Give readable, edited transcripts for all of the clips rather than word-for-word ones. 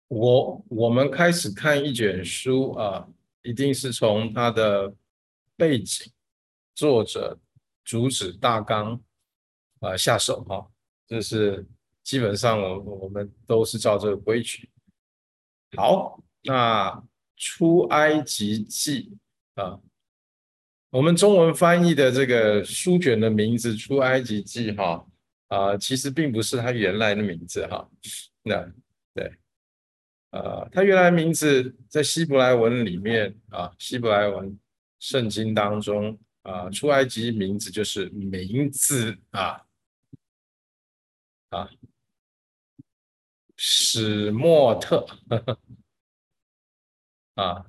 我们开始看一卷书一定是从它的背景、作者、主旨、大纲下手这是基本上我们都是照这个规矩。好，那出埃及记啊，我们中文翻译的这个书卷的名字《出埃及记》其实并不是它原来的名字那对。它原来名字在希伯来文里面希伯来文圣经当中出埃及名字就是名字啊，史莫特啊，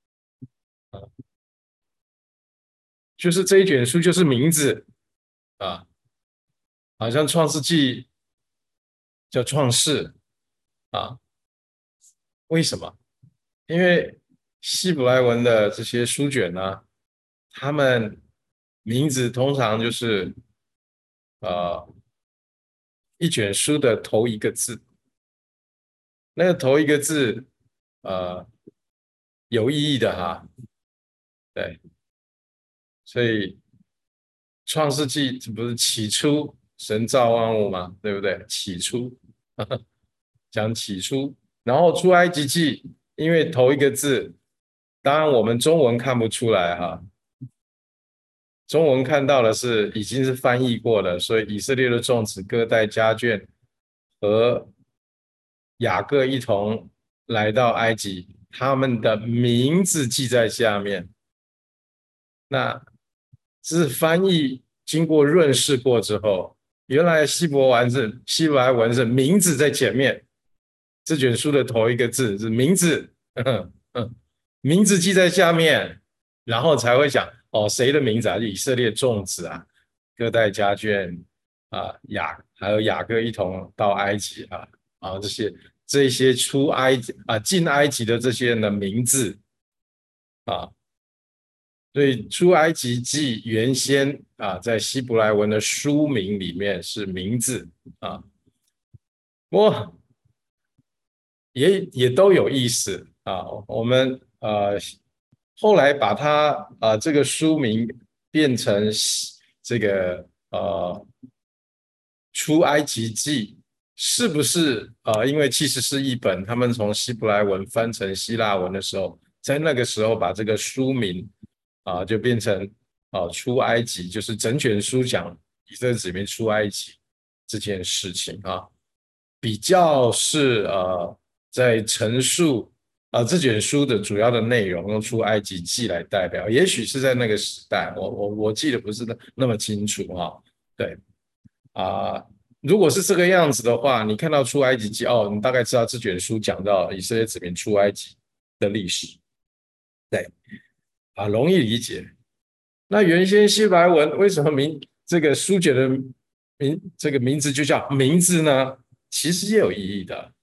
就是这一卷书就是名字啊，好像创世纪叫创世啊，为什么？因为希伯来文的这些书卷呢，他们名字通常就是呃一卷书的头一个字，那个头一个字呃有意义的对，所以创世纪这不是起初神造万物嘛，对不对？起初讲起初，然后出埃及记，因为头一个字，当然我们中文看不出来中文看到的是已经是翻译过了，所以以色列的众子各带家眷和雅各一同来到埃及，他们的名字记在下面。那这是翻译经过润饰过之后，原来希伯来文是名字在前面，这卷书的头一个字是名字，名字记在下面，然后才会讲谁的名字就以色列众子各带家眷还有雅各一同到埃及这些出埃及进埃及的这些人的名字啊。所以出埃及记原先在希伯来文的书名里面是名字啊，不过也都有意思我们后来把它这个书名变成这个出埃及记，是不是因为其实是一本他们从希伯来文翻成希腊文的时候，在那个时候把这个书名就变成出埃及，就是整卷书讲以色列子民出埃及这件事情比较是在陈述这卷书的主要的内容，用出埃及记来代表，也许是在那个时代，我记得不是那么清楚对啊、如果是这个样子的话，你看到出埃及记你大概知道这卷书讲到以色列子民出埃及的历史，对容易理解。那原先希伯来文为什么这个书卷的这个名字就叫名字呢？其实也有意义的，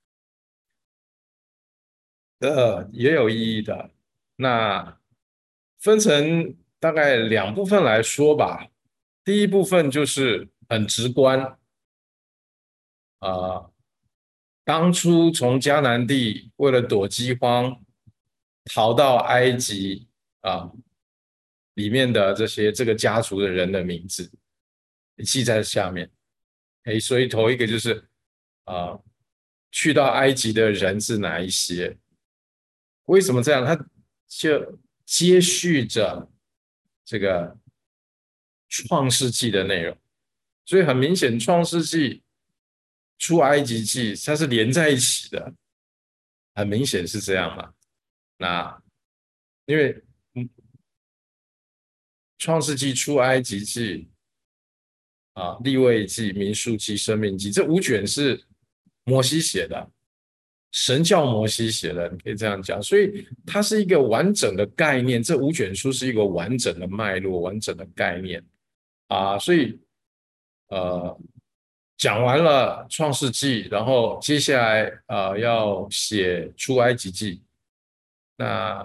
也有意义的。那分成大概两部分来说吧。第一部分就是很直观啊、当初从迦南地为了躲饥荒逃到埃及啊、里面的这个家族的人的名字记在下面。所以头一个就是啊、去到埃及的人是哪一些？为什么这样？他就接续着这个创世纪的内容，所以很明显，创世纪、出埃及记它是连在一起的，很明显是这样嘛。那因为创世纪、出埃及记利未记、民数记、生命记这五卷是摩西写的，神教摩西写的，你可以这样讲，所以它是一个完整的概念。这五卷书是一个完整的脉络、完整的概念所以呃，讲完了创世纪，然后接下来要写出埃及记，那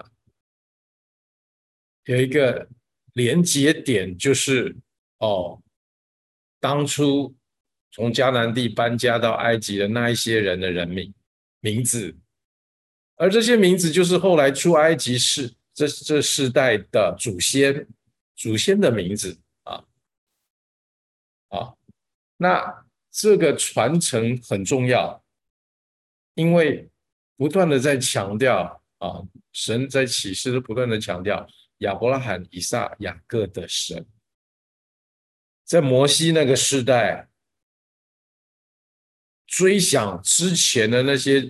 有一个连接点就是哦，当初从迦南地搬家到埃及的那一些人的名字而这些名字就是后来出埃及这世代的祖先的名字啊啊。那这个传承很重要，因为不断的在强调啊，神在启示都不断的强调亚伯拉罕、以撒、雅各的神。在摩西那个时代，追想之前的那些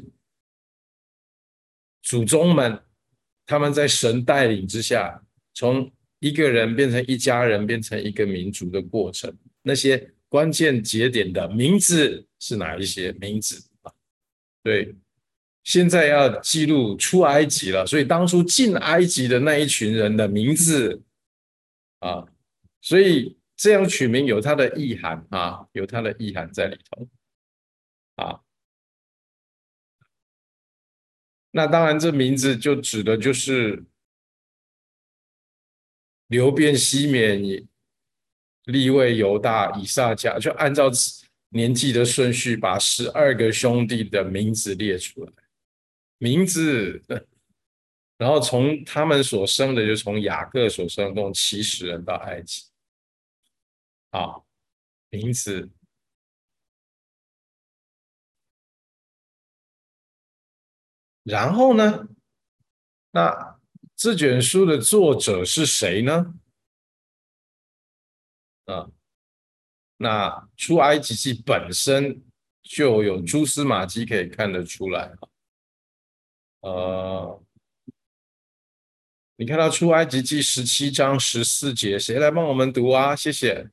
祖宗们，他们在神带领之下，从一个人变成一家人，变成一个民族的过程，那些关键节点的名字是哪一些名字啊？对，现在要记录出埃及了，所以当初进埃及的那一群人的名字啊，所以这样取名有它的意涵啊，有它的意涵在里头啊。那当然，这名字就指的就是流变、西缅、利未、犹大、以撒家，就按照年纪的顺序，把12个兄弟的名字列出来。名字，然后从他们所生的，就从雅各所生，共70人到埃及。啊，名字。然后呢，那这卷书的作者是谁呢？啊，那出埃及记本身就有蛛丝马迹可以看得出来。呃，你看到出埃及记17章14节，谁来帮我们读啊？谢谢。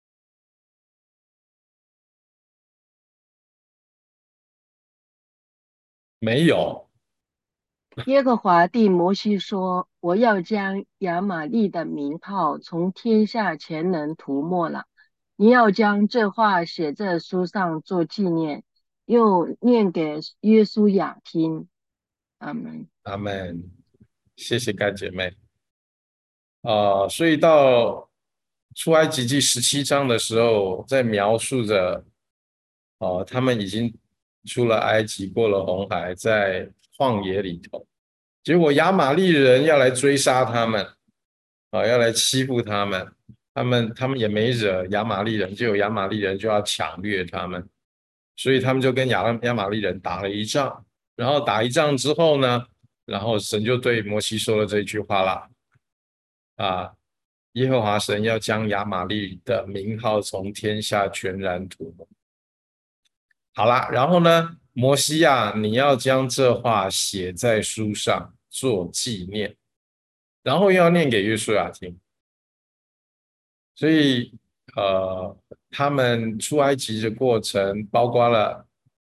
没有。 耶和华对摩西说：“我要将亚玛力的名号从天下全能涂抹了。你要将这话写在书上做纪念，又念给约书亚听。”阿门。 阿门。谢谢干姐妹。所以到出埃及记17章的时候，在描述着，他们已经出了埃及，过了红海，在旷野里头，结果亚玛力人要来追杀他们，要来欺负他们，他们也没惹亚玛力人，结果亚玛力人就要抢掠他们，所以他们就跟亚玛力人打了一仗，然后打一仗之后呢，然后神就对摩西说了这句话啦。啊，耶和华神要将亚玛力的名号从天下全然涂抹。好啦，然后呢，摩西啊，你要将这话写在书上做纪念，然后又要念给约书亚听。所以，他们出埃及的过程，包括了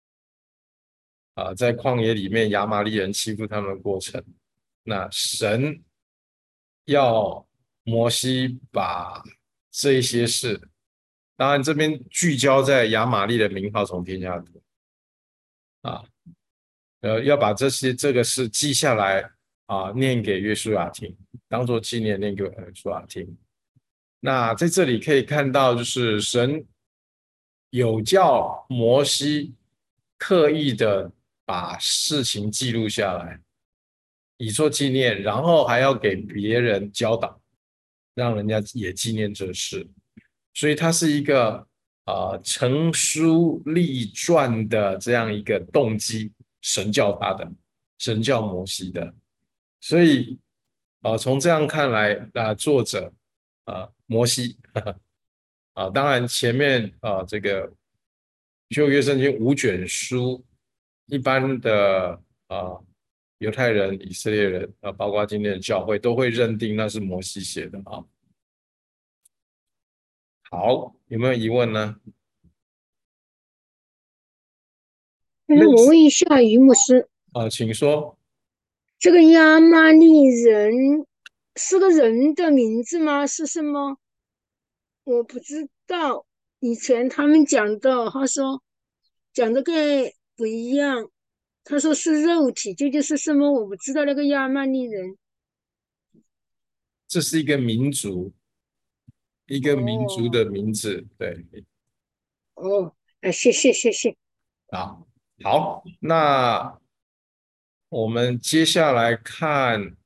在旷野里面亚玛力人欺负他们的过程。那神要摩西把这些事，当然这边聚焦在亚玛力的名号从天下读啊，要把这个事记下来啊，念给约书亚听，当做纪念念给约书亚听。那在这里可以看到，就是神有叫摩西刻意的把事情记录下来，以作纪念，然后还要给别人教导，让人家也纪念这事。所以它是一个成书立传的这样一个动机，神教他的，神教摩西的。所以从这样看来，作者摩西当然前面这个旧约圣经5卷书，一般的犹太人、以色列人包括今天的教会都会认定那是摩西写的啊。好，有没有疑问呢？ 哎， 类似我问一下于牧师， 请说。 这个亚玛力人是个人的名字吗？是什么？我不知道。以前他们讲的，他说讲的跟不一样。他说是肉体，究竟是什么？我不知道那个亚玛力人。 这是一个民族，一个民族哦的名字，对。 哦，谢谢谢谢。 啊，好，那我们接下来看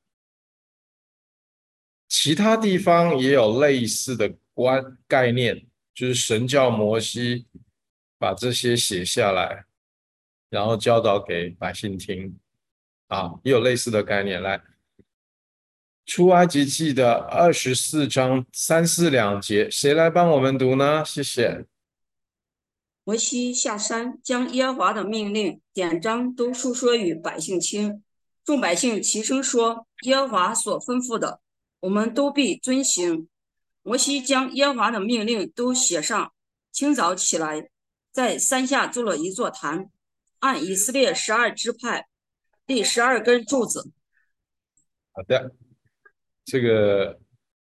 其他地方也有类似的概念，就是神叫摩西把这些写下来，然后教导给百姓听啊，也有类似的概念。来，出埃及记的24章3、4、2节，谁来帮我们读呢？谢谢。 摩西下山，将耶和华的命令、典章都述说与百姓听。众百姓齐声说：“耶和华所吩咐的，我们都必遵行。”摩西将耶和华的命令都写上。清早起来，在山下筑了一座坛，按以色列12支派立12根柱子。 好的，这个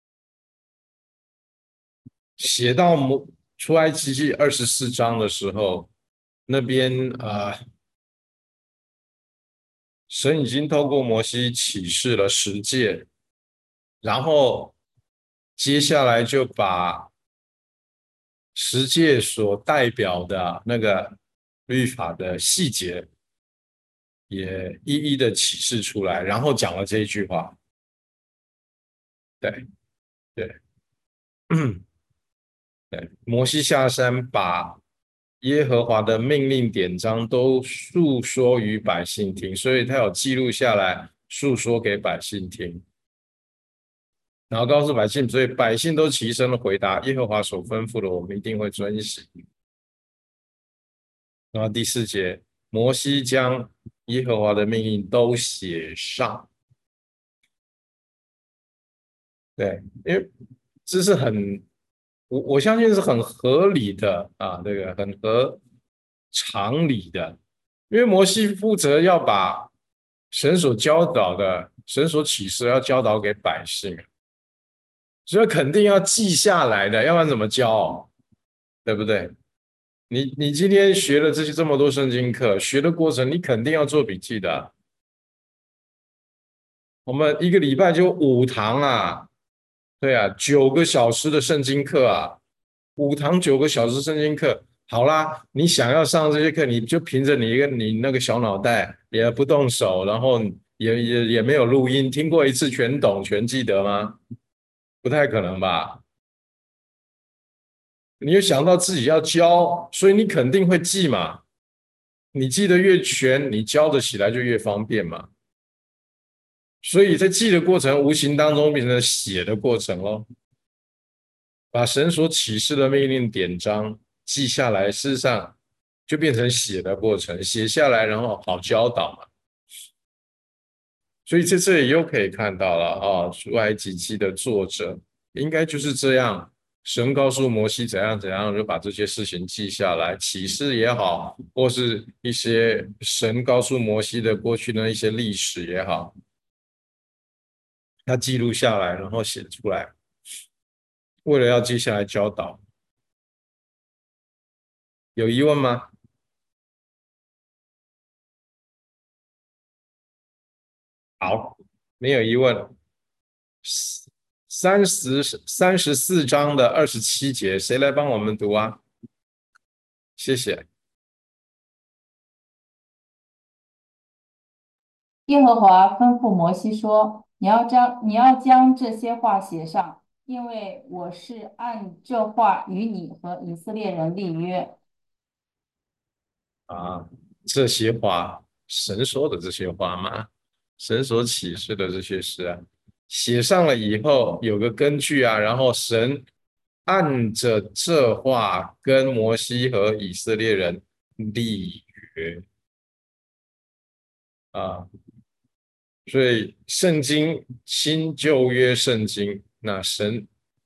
写到出埃及记24章的时候，那边神已经透过摩西启示了十诫，然后接下来就把十诫所代表的那个律法的细节也一一的启示出来，然后讲了这一句话。对对，对，摩西下山把耶和华的命令典章都述说于百姓听，所以他有记录下来，述说给百姓听，然后告诉百姓，所以百姓都齐声的回答：耶和华所吩咐的，我们一定会遵行。然后第4节，摩西将耶和华的命令都写上。对，因为这是我相信是很合理的啊，这个很合常理的，因为摩西负责要把神所教导的、神所启示要教导给百姓，所以肯定要记下来的，要不然怎么教？对不对？你今天学了这么多圣经课，学的过程你肯定要做笔记的啊。我们一个礼拜就5堂啊，对啊，9个小时的圣经课啊，5堂9个小时圣经课，好啦，你想要上这些课，你就凭着你那个小脑袋，也不动手，然后也没有录音，听过一次全懂全记得吗？不太可能吧？你有想到自己要教，所以你肯定会记嘛。你记得越全，你教得起来就越方便嘛。所以在记的过程，无形当中变成写的过程咯。把神所启示的命令典章记下来，事实上就变成写的过程，写下来然后好教导嘛。所以在这里又可以看到了啊，出埃及记的作者应该就是这样，神告诉摩西怎样怎样，就把这些事情记下来，启示也好，或是一些神告诉摩西的过去的一些历史也好，他记录下来，然后写出来，为了要接下来教导。有疑问吗？好，没有疑问。34章的27节，谁来帮我们读啊？谢谢。 耶和华吩咐摩西说：“你要将这些话写上，因为我是按这话与你和以色列人立约。” 啊，这些话，神说的这些话吗？神所启示的这些事啊，写上了以后有个根据啊，然后神按着这话跟摩西和以色列人立约啊，所以圣经新旧约圣经，那神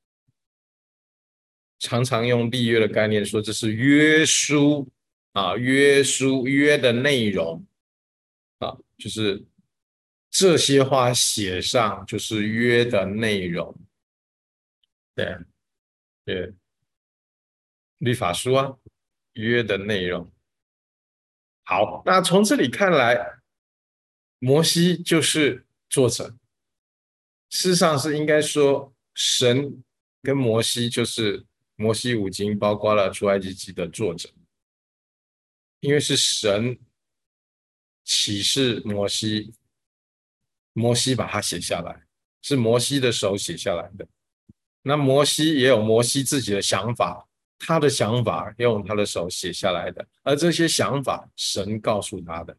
常常用立约的概念说这是约书啊，约的内容啊，就是这些话写上就是约的内容，对对，律法书啊，约的内容。好，那从这里看来，摩西就是作者，事实上是应该说神跟摩西就是摩西五经，包括了出埃及记的作者，因为是神启示摩西，摩西把它写下来，是摩西的手写下来的。那摩西也有摩西自己的想法，他的想法用他的手写下来的，而这些想法神告诉他的。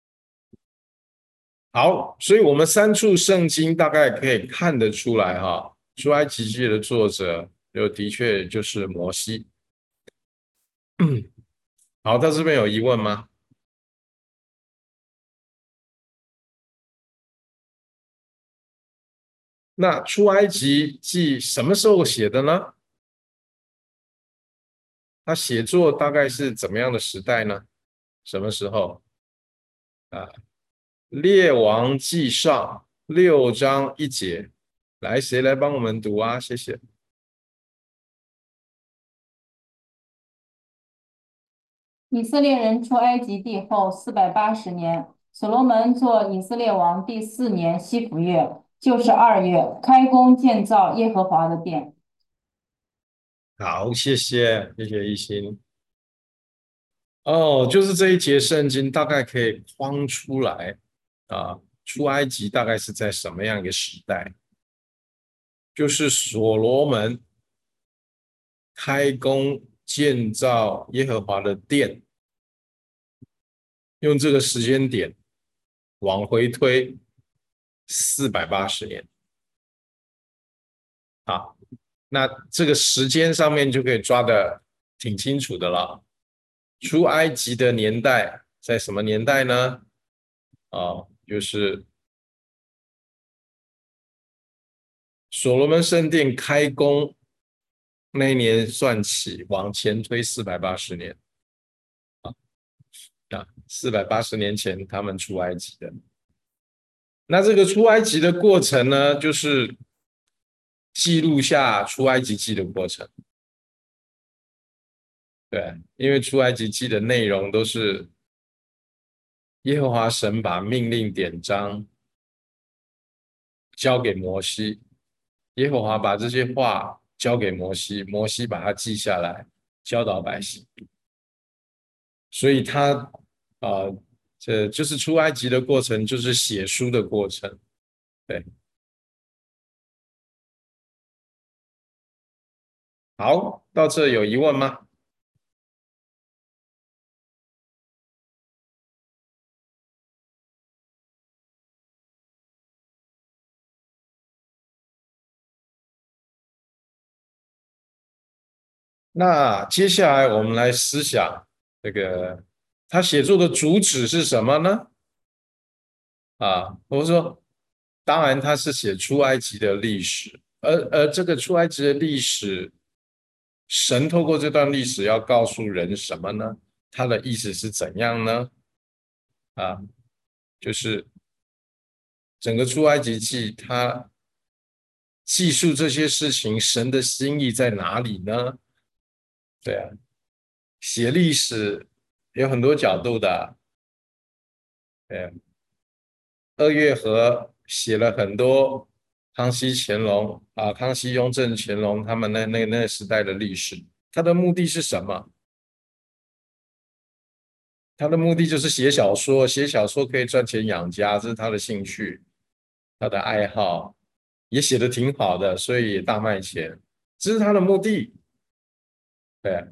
好，所以我们3处圣经大概可以看得出来哈，出埃及记的作者的确就是摩西。好，到这边有疑问吗？那出埃及记什么时候写的呢？他写作大概是怎么样的时代呢？什么时候？列王记上6章1节，来，谁来帮我们读啊？谢谢。 以色列人出埃及地后480年，所罗门做以色列王第4年西弗月，就是2月，开工建造耶和华的殿。 好，谢谢一心。哦，就是这一节圣经大概可以框出来啊，出埃及大概是在什么样一个时代？就是所罗门开工建造耶和华的殿，用这个时间点往回推480年。好，那这个时间上面就可以抓得挺清楚的了。出埃及的年代在什么年代呢？就是所罗门圣殿开工那一年算起，往前推480年。480年前他们出埃及的。那这个出埃及的过程呢，就是记录下出埃及记的过程。对，因为出埃及记的内容都是耶和华神把命令典章交给摩西，耶和华把这些话交给摩西，摩西把它记下来，教导百姓。所以这就是出埃及的过程，就是写书的过程。对，好，到这有疑问吗？那接下来我们来思想这个他写作的主旨是什么呢？我说，当然他是写出埃及的历史，而这个出埃及的历史，神透过这段历史要告诉人什么呢？他的意思是怎样呢？就是整个出埃及记，他记述这些事情，神的心意在哪里呢？对啊，写历史有很多角度的。2月河写了很多康熙、乾隆康熙、雍正、乾隆他们那个时代的历史，他的目的是什么？他的目的就是写小说，写小说可以赚钱养家，这是他的兴趣，他的爱好，也写得挺好的，所以也大卖钱，这是他的目的。对，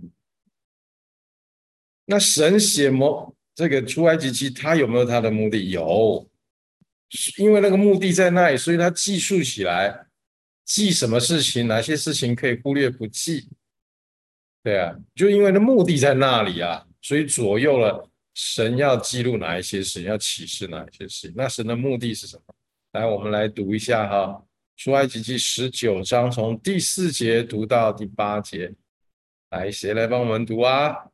那神写这个出埃及记，他有没有他的目的？有，因为那个目的在那里，所以他记述起来，记什么事情，哪些事情可以忽略不记。对啊，就因为那目的在那里啊，所以左右了神要记录哪一些事情，要启示哪一些事情。那神的目的是什么？来，我们来读一下哈，出埃及记19章，从第4节读到第8节。来，谁来帮我们读啊？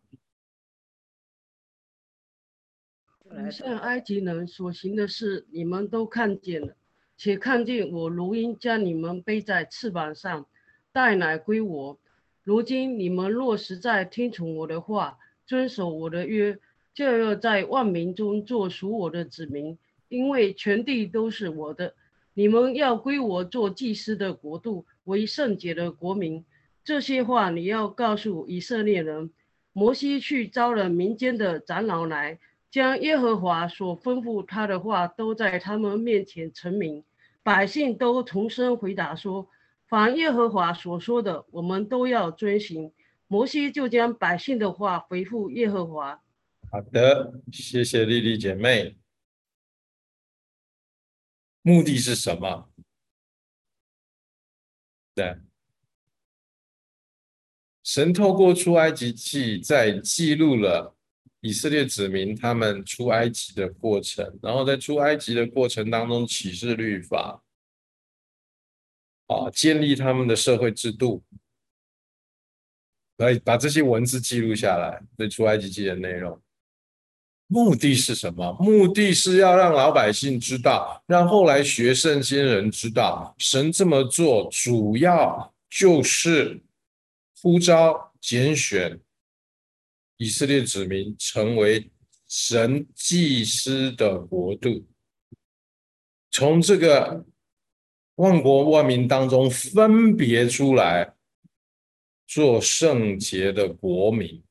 向埃及人所行的事，你们都看见了，且看见我如鹰将你们背在翅膀上，带来归我。如今你们若实在听从我的话，遵守我的约，就要在万民中做属我的子民，因为全地都是我的。你们要归我做祭司的国度，为圣洁的国民。这些话你要告诉以色列人。摩西去招了民间的长老来， 将耶和华所吩咐他的话都在他们面前陈明。百姓都同声回答说：凡耶和华所说的，我们都要遵行。摩西就将百姓的话回复耶和华。 好的，谢谢丽丽姐妹。目的是什么？对，神透过出埃及记在记录了以色列子民他们出埃及的过程，然后在出埃及的过程当中启示律法，建立他们的社会制度，来把这些文字记录下来，对出埃及记的内容。目的是什么？目的是要让老百姓知道，让后来学圣经人知道，神这么做主要就是呼召拣选以色列子民成为神祭司的国度，从这个万国万民当中分别出来，做圣洁的国民。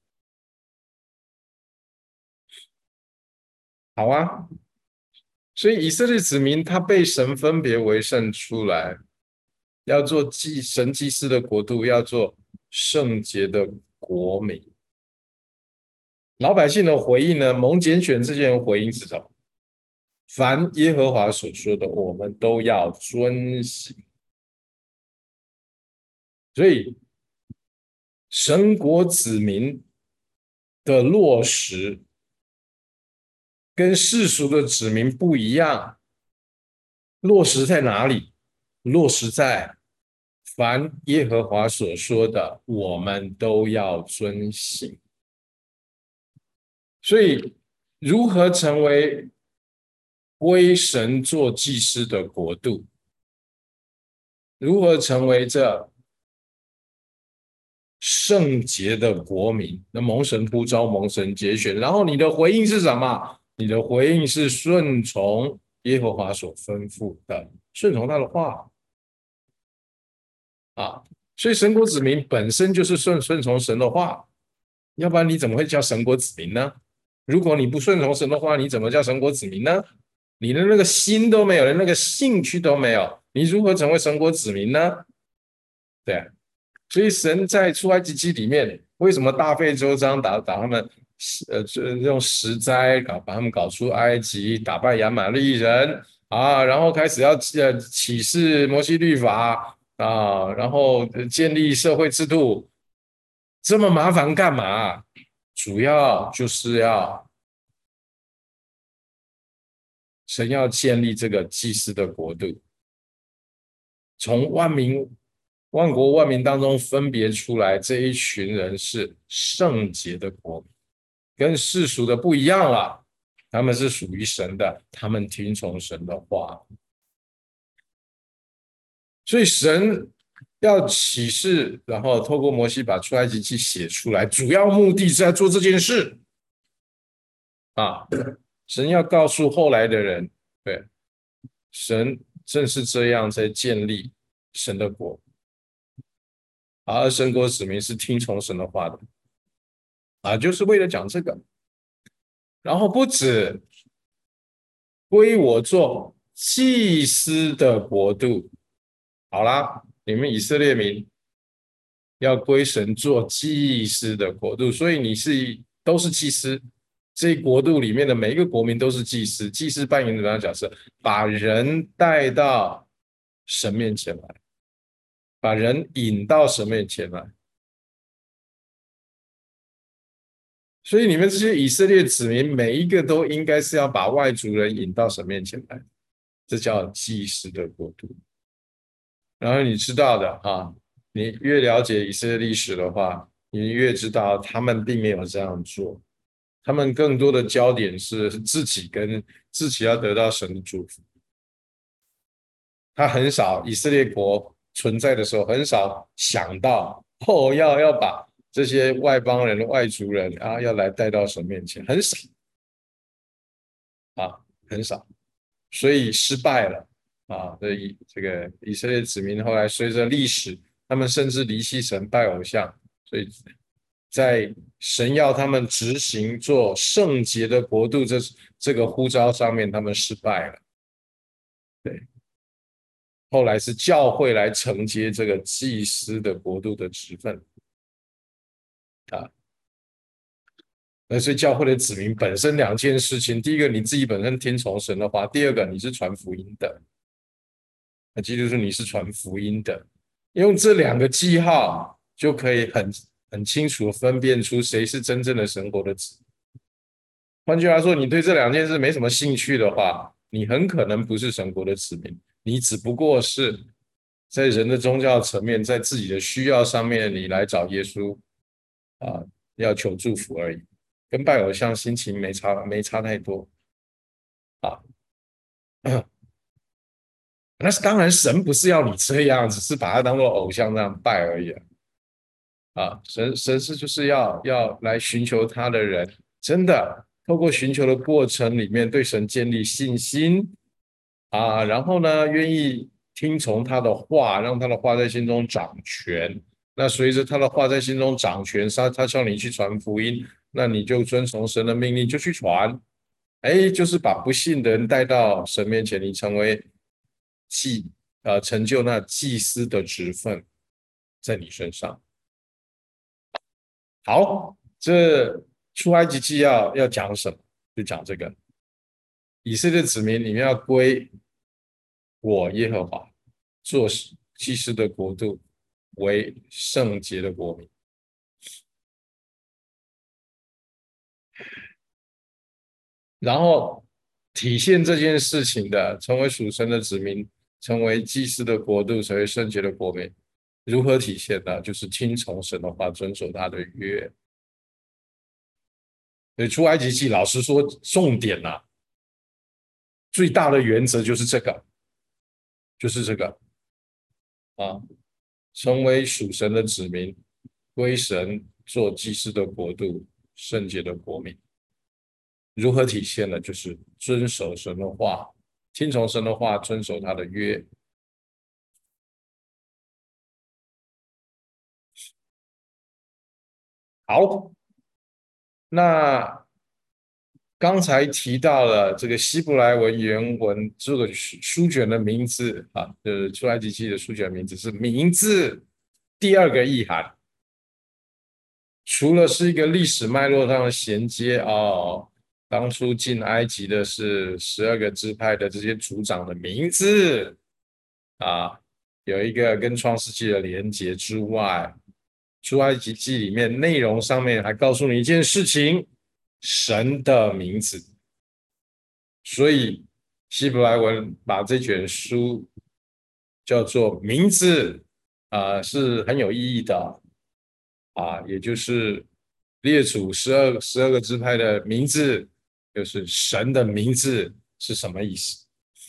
好啊，所以以色列子民他被神分别为圣出来，要做神祭司的国度，要做圣洁的国民。老百姓的回应呢？蒙拣选这些人回应是什么？凡耶和华所说的，我们都要遵行。所以神国子民的落实跟世俗的子民不一样，落实在哪里？落实在凡耶和华所说的，我们都要遵行。所以，如何成为归神做祭司的国度？如何成为这圣洁的国民？那蒙神呼召，蒙神拣选，然后你的回应是什么？你的回应是顺从耶和华所吩咐的，顺从他的话啊。所以神国子民本身就是顺从神的话，要不然你怎么会叫神国子民呢？如果你不顺从神的话，你怎么叫神国子民呢？你的那个心都没有，连那个兴趣都没有，你如何成为神国子民呢？对啊，所以神在出埃及记里面，为什么大费周章打他们，用十灾把他们搞出埃及，打败亚玛力人啊，然后开始要启示摩西律法啊，然后建立社会制度，这么麻烦干嘛？主要就是神要建立这个祭司的国度，从万国万民当中分别出来，这一群人是圣洁的国民，跟世俗的不一样了，他们是属于神的，他们听从神的话。所以神要启示，然后透过摩西把出埃及记写出来，主要目的是在做这件事啊。神要告诉后来的人，对，神正是这样在建立神的国，而神国子民是听从神的话的啊，就是为了讲这个。然后不止归我做祭司的国度，好啦，你们以色列民要归神做祭司的国度，所以你都是祭司，这国度里面的每一个国民都是祭司，祭司扮演什么样的角色？把人带到神面前来，把人引到神面前来。所以你们这些以色列子民，每一个都应该是要把外族人引到神面前来，这叫祭司的国度。然后你知道的啊，你越了解以色列历史的话，你越知道他们并没有这样做，他们更多的焦点是自己要得到神的祝福。他很少，以色列国存在的时候，很少想到要把这些外邦人、外族人啊，要来带到神面前，很少啊，很少，所以失败了啊。所以这个以色列子民后来随着历史，他们甚至离弃神、拜偶像，所以在神要他们执行做圣洁的国度这个呼召上面，他们失败了。对，后来是教会来承接这个祭司的国度的职分啊。那所以教会的子民本身两件事情，第一个你自己本身听从神的话，第二个你是传福音的。那记住是你是传福音的，用这两个记号就可以很清楚地分辨出谁是真正的神国的子民。换句话说，你对这两件事没什么兴趣的话，你很可能不是神国的子民，你只不过是在人的宗教层面，在自己的需要上面，你来找耶稣啊，要求祝福而已，跟拜偶像心情没差太多啊。那是当然，神不是要你这样，只是把它当做偶像那样拜而已啊。神是就是要来寻求他的人，真的透过寻求的过程里面，对神建立信心啊，然后呢，愿意听从他的话，让他的话在心中掌权。那随着他的话在心中掌权，他叫你去传福音，那你就遵从神的命令就去传。就是把不信的人带到神面前，你成为成就那祭司的职分在你身上。好，这出埃及记要讲什么？就讲这个以色列子民，你们要归我耶和华，做祭司的国度，为圣洁的国民。然后体现这件事情的，成为属神的子民，成为祭司的国度，成为圣洁的国民，如何体现呢？就是听从神的话，遵守他的约。所以出埃及记老实说，重点啊，最大的原则就是这个，啊，成为属神的子民，归神，做祭司的国度，圣洁的国民。如何体现呢？就是遵守神的话，听从神的话，遵守他的约。好，那刚才提到了这个希伯来文原文这个书卷的名字啊，就是出埃及记的书卷名字是名字第二个意涵，除了是一个历史脉络上的衔接哦，当初进埃及的是12个支派的这些族长的名字啊，有一个跟创世纪的连结之外，出埃及记里面内容上面还告诉你一件事情，神的名字。所以希伯来文把这卷书叫做名字是很有意义的也就是列祖十二个支派的名字，就是神的名字是什么意思？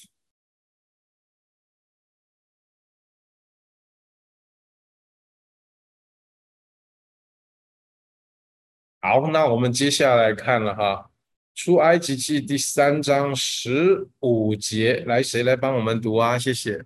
好，那我们接下来看了出埃及记第3章15节，来，谁来帮我们读啊？谢谢。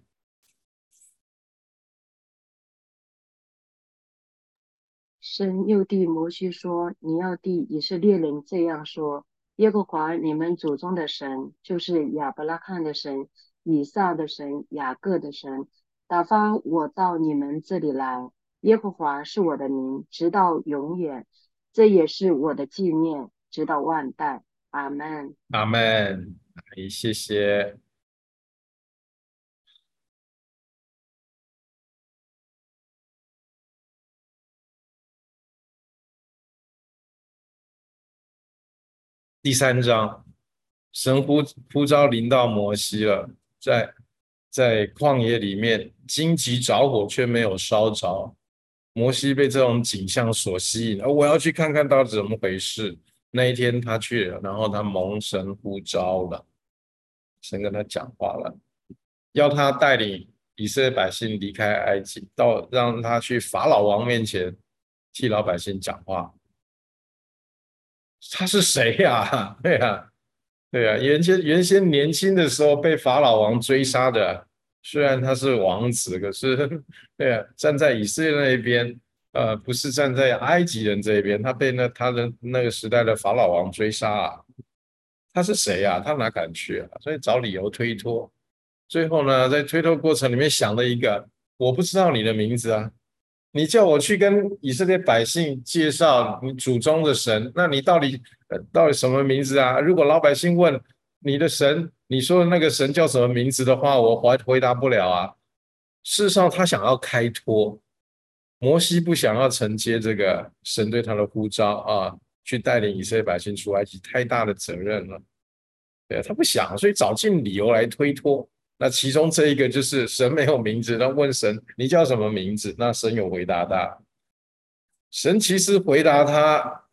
神又对摩西说：“你要对以色列人这样说：耶和华你们祖宗的神，就是亚伯拉罕的神、以撒的神、雅各的神，打发我到你们这里来。耶和华是我的名，直到永远，这也是我的纪念，直到万代。阿们。” 阿们，谢谢。第3章，神呼召临到摩西了，在旷野里面，荆棘着火却没有烧着。摩西被这种景象所吸引，我要去看看到底怎么回事。那一天他去了，然后他蒙神呼召了，神跟他讲话了，要他带领以色列百姓离开埃及，让他去法老王面前替老百姓讲话。他是谁呀？对呀，原先年轻的时候被法老王追杀的，虽然他是王子，可是对站在以色列那边， 不是站在埃及人这一边，他被他的那个时代的法老王追杀啊。他是谁啊？他哪敢去啊？所以找理由推脱。最后呢，在推脱过程里面想了一个，我不知道你的名字啊，你叫我去跟以色列百姓介绍你祖宗的神，那你到底什么名字啊？如果老百姓问你的神，你说的那个神叫什么名字的话，我回答不了啊。事实上，他想要开脱，摩西不想要承接这个神对他的呼召啊，去带领以色列百姓出埃及，太大的责任了。对，他不想，所以找尽理由来推脱。那其中这一个就是神没有名字，那问神你叫什么名字？那神有回答他。神其实回答他，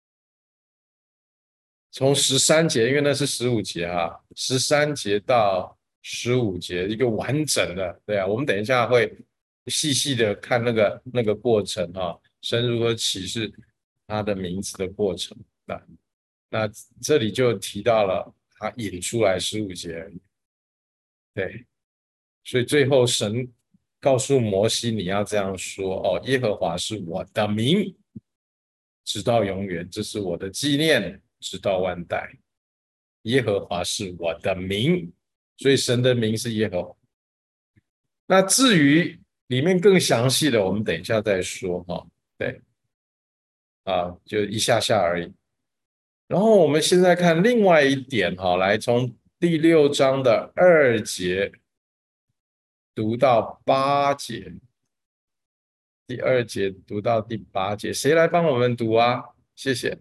从13节，因为那是15节啊，13节到15节，一个完整的，对啊，我们等一下会细细的看那个过程啊，神如何启示他的名字的过程。那这里就提到了他引出来15节而已，对，所以最后神告诉摩西你要这样说哦，耶和华是我的名，直到永远，这是我的纪念，直到万代。耶和华是我的名，所以神的名是耶和华。那至于里面更详细的，我们等一下再说哈。对，就一下下而已。然后我们现在看另外一点哈，来从第6章的2节读到8节，第2节读到第8节，谁来帮我们读啊？谢谢。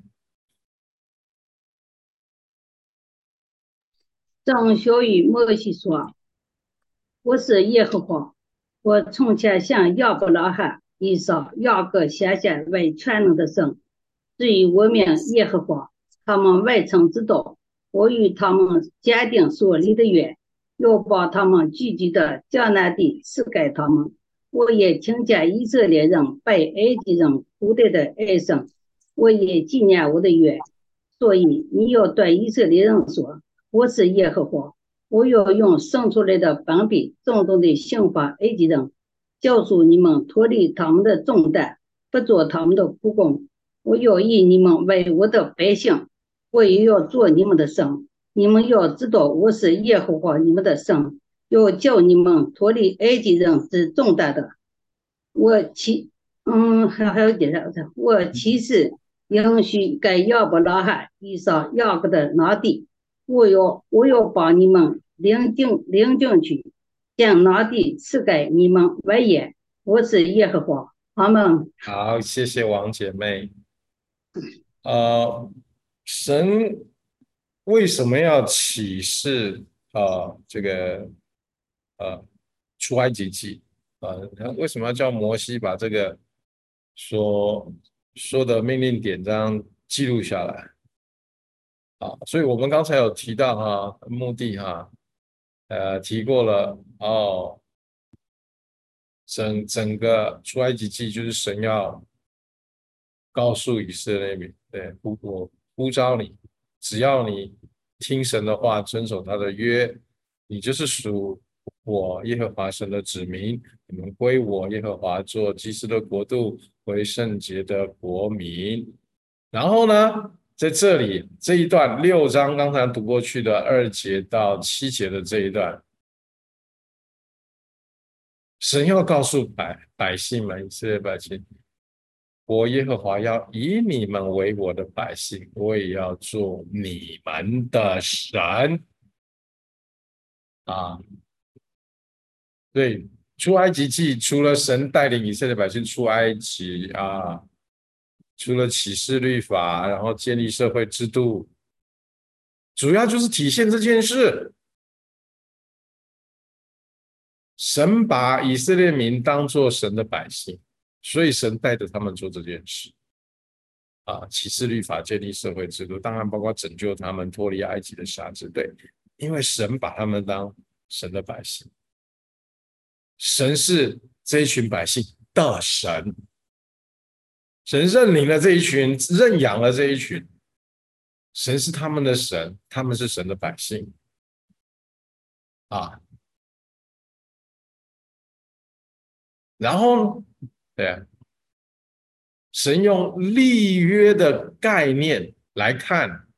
上小与摩西说：“我是耶和华，我从前向亚伯拉罕、以撒、雅各显现为全能的神。至于我名耶和华，他们未曾知道。我与他们坚定所立的约，要把他们聚集的迦南地赐给他们。我也听见以色列人被埃及人苦待的哀声，我也纪念我的约。所以你要对以色列人说：我是耶和华。我要用生出来的膀臂重重的刑罚埃及人，教唆你们脱离他们的重担，不做他们的苦工。我要以你们为我的百姓，我也要做你们的神。你们要知道我是耶和华你们的神，要叫你们脱离埃及人之重担的。还有第二个，我其实允许给亚伯拉罕、以撒、雅各的那地。我要把你们领进去，将那地赐给你们为业。我是耶和华。阿们。 好，谢谢王姐妹。神为什么要启示这个出埃及记为什么要叫摩西把这个说的命令典章记录下来所以我们刚才有提到目的提过了整个出埃及记就是神要告诉以色列民，对，我呼召你，只要你听神的话，遵守他的约，你就是属我耶和华神的子民，你们归我耶和华做祭司的国度，为圣洁的国民。然后呢，在这里这一段6章刚才读过去的2节到7节的这一段，神要告诉百姓们，以色列百姓，我耶和华要以你们为我的百姓，我也要做你们的神对，出埃及记除了神带领以色列百姓出埃及除了启示律法，然后建立社会制度，主要就是体现这件事。神把以色列民当作神的百姓，所以神带着他们做这件事启示律法，建立社会制度，当然包括拯救他们脱离埃及的辖制。对，因为神把他们当神的百姓，神是这一群百姓的神，神认领了这一群，认养了这一群，神是他们的神，他们是神的百姓然后对神用立约的概念来看，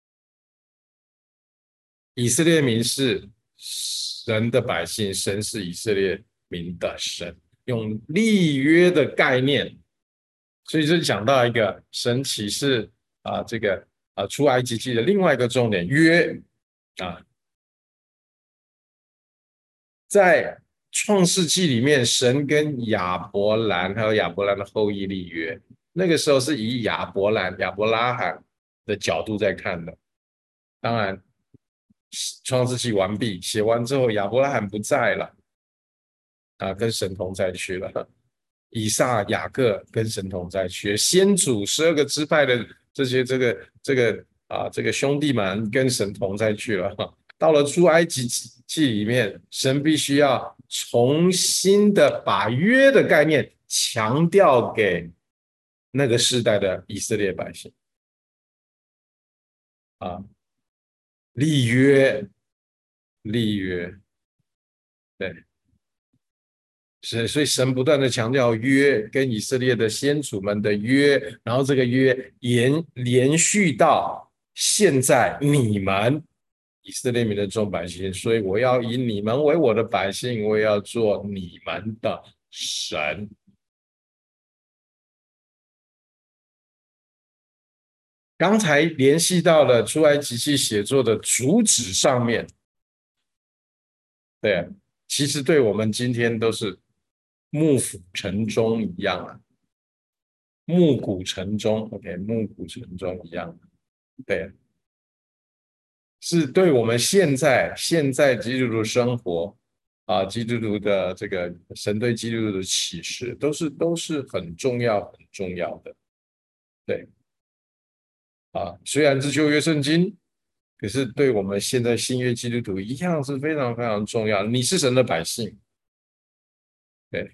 以色列民是神的百姓，神是以色列民的神，用立约的概念，所以这讲到一个神启示这个出埃及记的另外一个重点，约在创世纪里面，神跟亚伯兰还有亚伯兰的后裔立约，那个时候是以亚伯拉罕的角度在看的。当然，创世纪完毕，写完之后，亚伯拉罕不在了，跟神同在去了。以撒、雅各跟神同在去，先祖12个支派的这个兄弟们跟神同在去了。到了出埃及记里面，神必须要重新的把约的概念强调给那个世代的以色列百姓立约，对，所以神不断的强调约跟以色列的先祖们的约，然后这个约连续到现在你们以色列民的众百姓，所以我要以你们为我的百姓，我也要做你们的神。刚才联系到了出埃及记写作的主旨上面，对，其实对我们今天都是暮鼓晨钟一样暮鼓晨钟 ，OK， 暮鼓晨钟一样，对，是对我们现在基督徒生活基督徒的这个神对基督徒的启示，都是很重要的，对。虽然是旧约圣经，可是对我们现在新约基督徒一样是非常非常重要。你是神的百姓，对，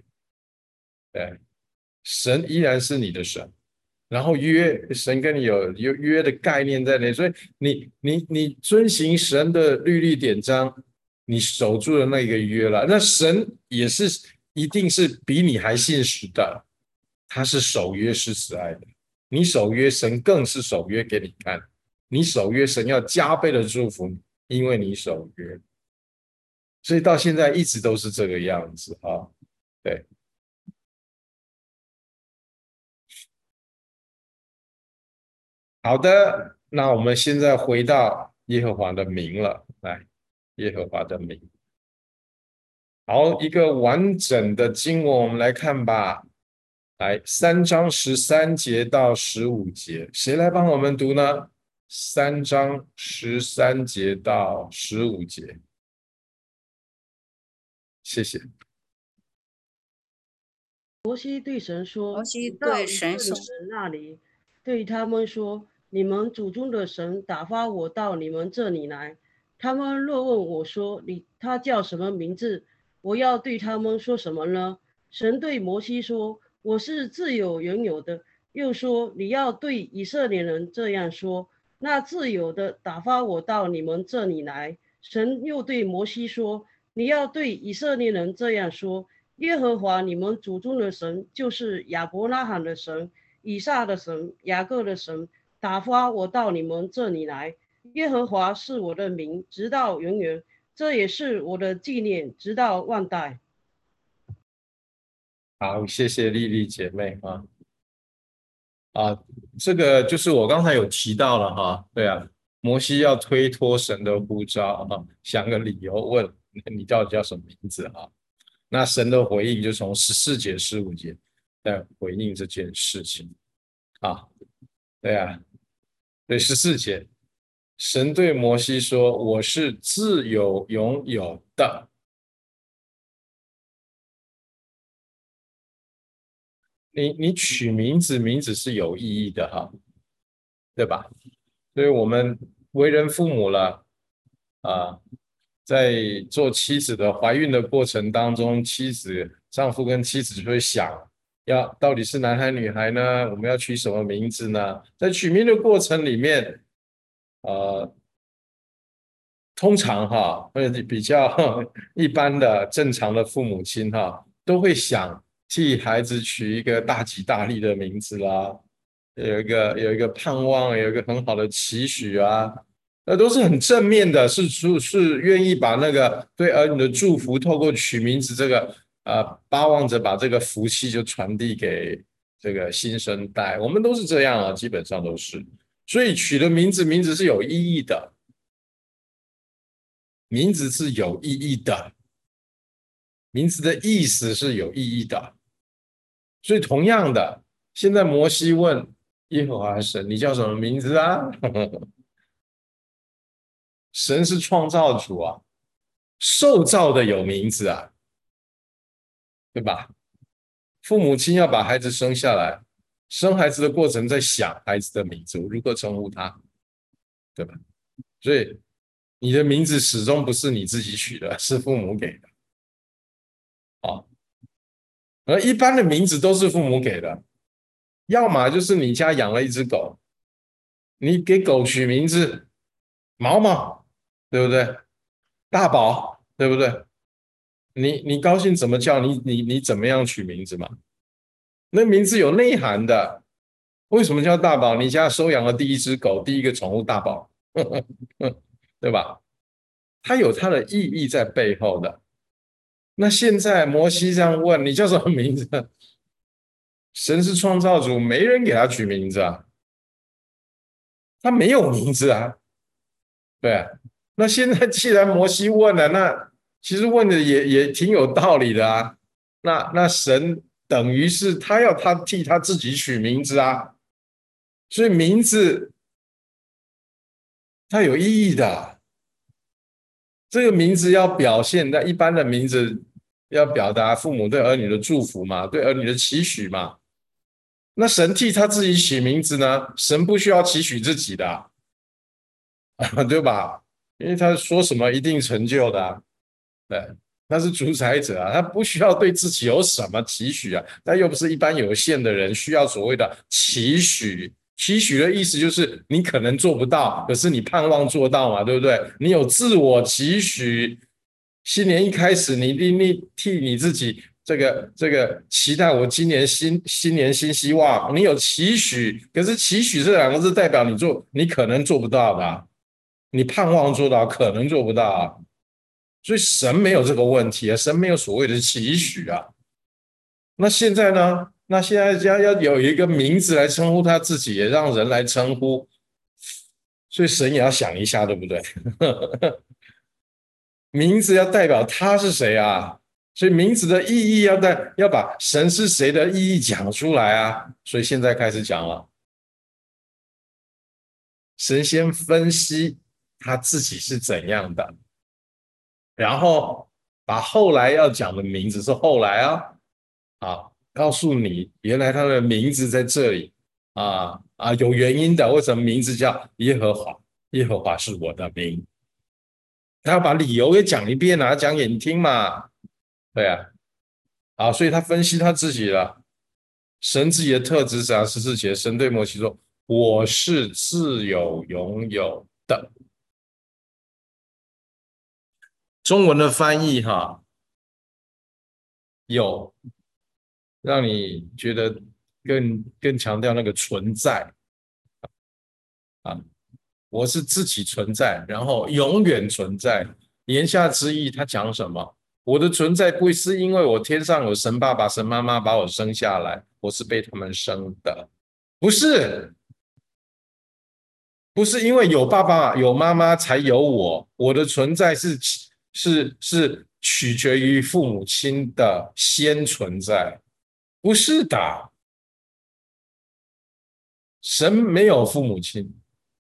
神依然是你的神，然后神跟你有约的概念在内，所以你遵行神的律例典章，你守住了那个约了，那神也是一定是比你还信实的，他是守约是慈爱的。你守约，神更是守约给你看。你守约，神要加倍的祝福你，因为你守约。所以到现在一直都是这个样子对。好的，那我们现在回到耶和华的名了，来，耶和华的名。好，一个完整的经文我们来看吧。来，3章13节到15节，谁来帮我们读呢？3章13节到15节，谢谢。 摩西对神说：“ 摩西到对神说， 人那里，对他们说：你们祖宗的神打发我到你们这里来。他们若问我说：他叫什么名字？我要对他们说什么呢？”神对摩西说：“我是自有原有的。”又说：“你要对以色列人这样说：那自有的打发我到你们这里来。”神又对摩西说：“你要对以色列人这样说：耶和华你们祖宗的神，就是亚伯拉罕的神、以撒的神、雅各的神，打发我到你们这里来。耶和华是我的名，直到永远，这也是我的纪念，直到万代。” 好，谢谢丽丽姐妹这个就是我刚才有提到了对啊，摩西要推脱神的呼召想个理由问你到底叫什么名字那神的回应就从14节15节在回应这件事情对啊，对14节，神对摩西说：“我是自有永有的。”你取名字是有意义的对吧？所以我们为人父母了在做妻子的怀孕的过程当中，丈夫跟妻子就会想，到底是男孩女孩呢？我们要取什么名字呢？在取名的过程里面，通常比较一般的正常的父母亲都会想替孩子取一个大吉大利的名字啦，有一个盼望，有一个很好的期许啊，那都是很正面的，是愿意把那个对儿女的祝福，透过取名字这个巴望着把这个福气就传递给这个新生代，我们都是这样啊，基本上都是。所以取的名字是有意义的，名字是有意义的，名字的意思是有意义的。所以同样的，现在摩西问耶和华神：“你叫什么名字啊？”神是创造主啊，受造的有名字啊，对吧？父母亲要把孩子生下来，生孩子的过程在想孩子的名字，我如何称呼他，对吧？所以你的名字始终不是你自己取的，是父母给的啊。而一般的名字都是父母给的，要么就是你家养了一只狗，你给狗取名字毛毛，对不对？大宝，对不对？你高兴怎么叫你怎么样取名字嘛？那名字有内涵的，为什么叫大宝？你家收养了第一只狗，第一个宠物大宝，对吧？它有它的意义在背后的。那现在摩西这样问你叫什么名字？神是创造主，没人给他取名字啊，他没有名字啊。对啊，那现在既然摩西问了，那其实问的也挺有道理的啊。那神等于是他要他替他自己取名字啊，所以名字它有意义的。这个名字要表现，那一般的名字要表达父母对儿女的祝福嘛，对儿女的期许嘛。那神替他自己取名字呢？神不需要期许自己的啊，对吧？因为他说什么一定成就的啊，对，他是主宰者啊，他不需要对自己有什么期许啊，他又不是一般有限的人需要所谓的期许。期许的意思就是你可能做不到，可是你盼望做到嘛，对不对？你有自我期许，新年一开始你替你自己这个期待，我今年新年新希望，你有期许，可是期许这两个字代表你可能做不到的，你盼望做到，可能做不到啊。所以神没有这个问题啊，神没有所谓的期许啊。那现在呢？那现在要有一个名字来称呼他自己，也让人来称呼，所以神也要想一下，对不对？名字要代表他是谁啊？所以名字的意义要把神是谁的意义讲出来啊。所以现在开始讲了，神先分析他自己是怎样的，然后把后来要讲的名字是后来告诉你原来他的名字在这里有原因的，为什么名字叫耶和华？耶和华是我的名。他要把理由给讲一遍啊，讲给你听嘛。对啊，所以他分析他自己了。神自己的特质是14节，神对摩西说：“我是自有永有的。”中文的翻译有让你觉得更强调那个存在我是自己存在，然后永远存在。言下之意，他讲什么？我的存在不是因为我天上有神爸爸、神妈妈把我生下来，我是被他们生的，不是，不是因为有爸爸有妈妈才有我，我的存在是取决于父母亲的先存在，不是的，神没有父母亲。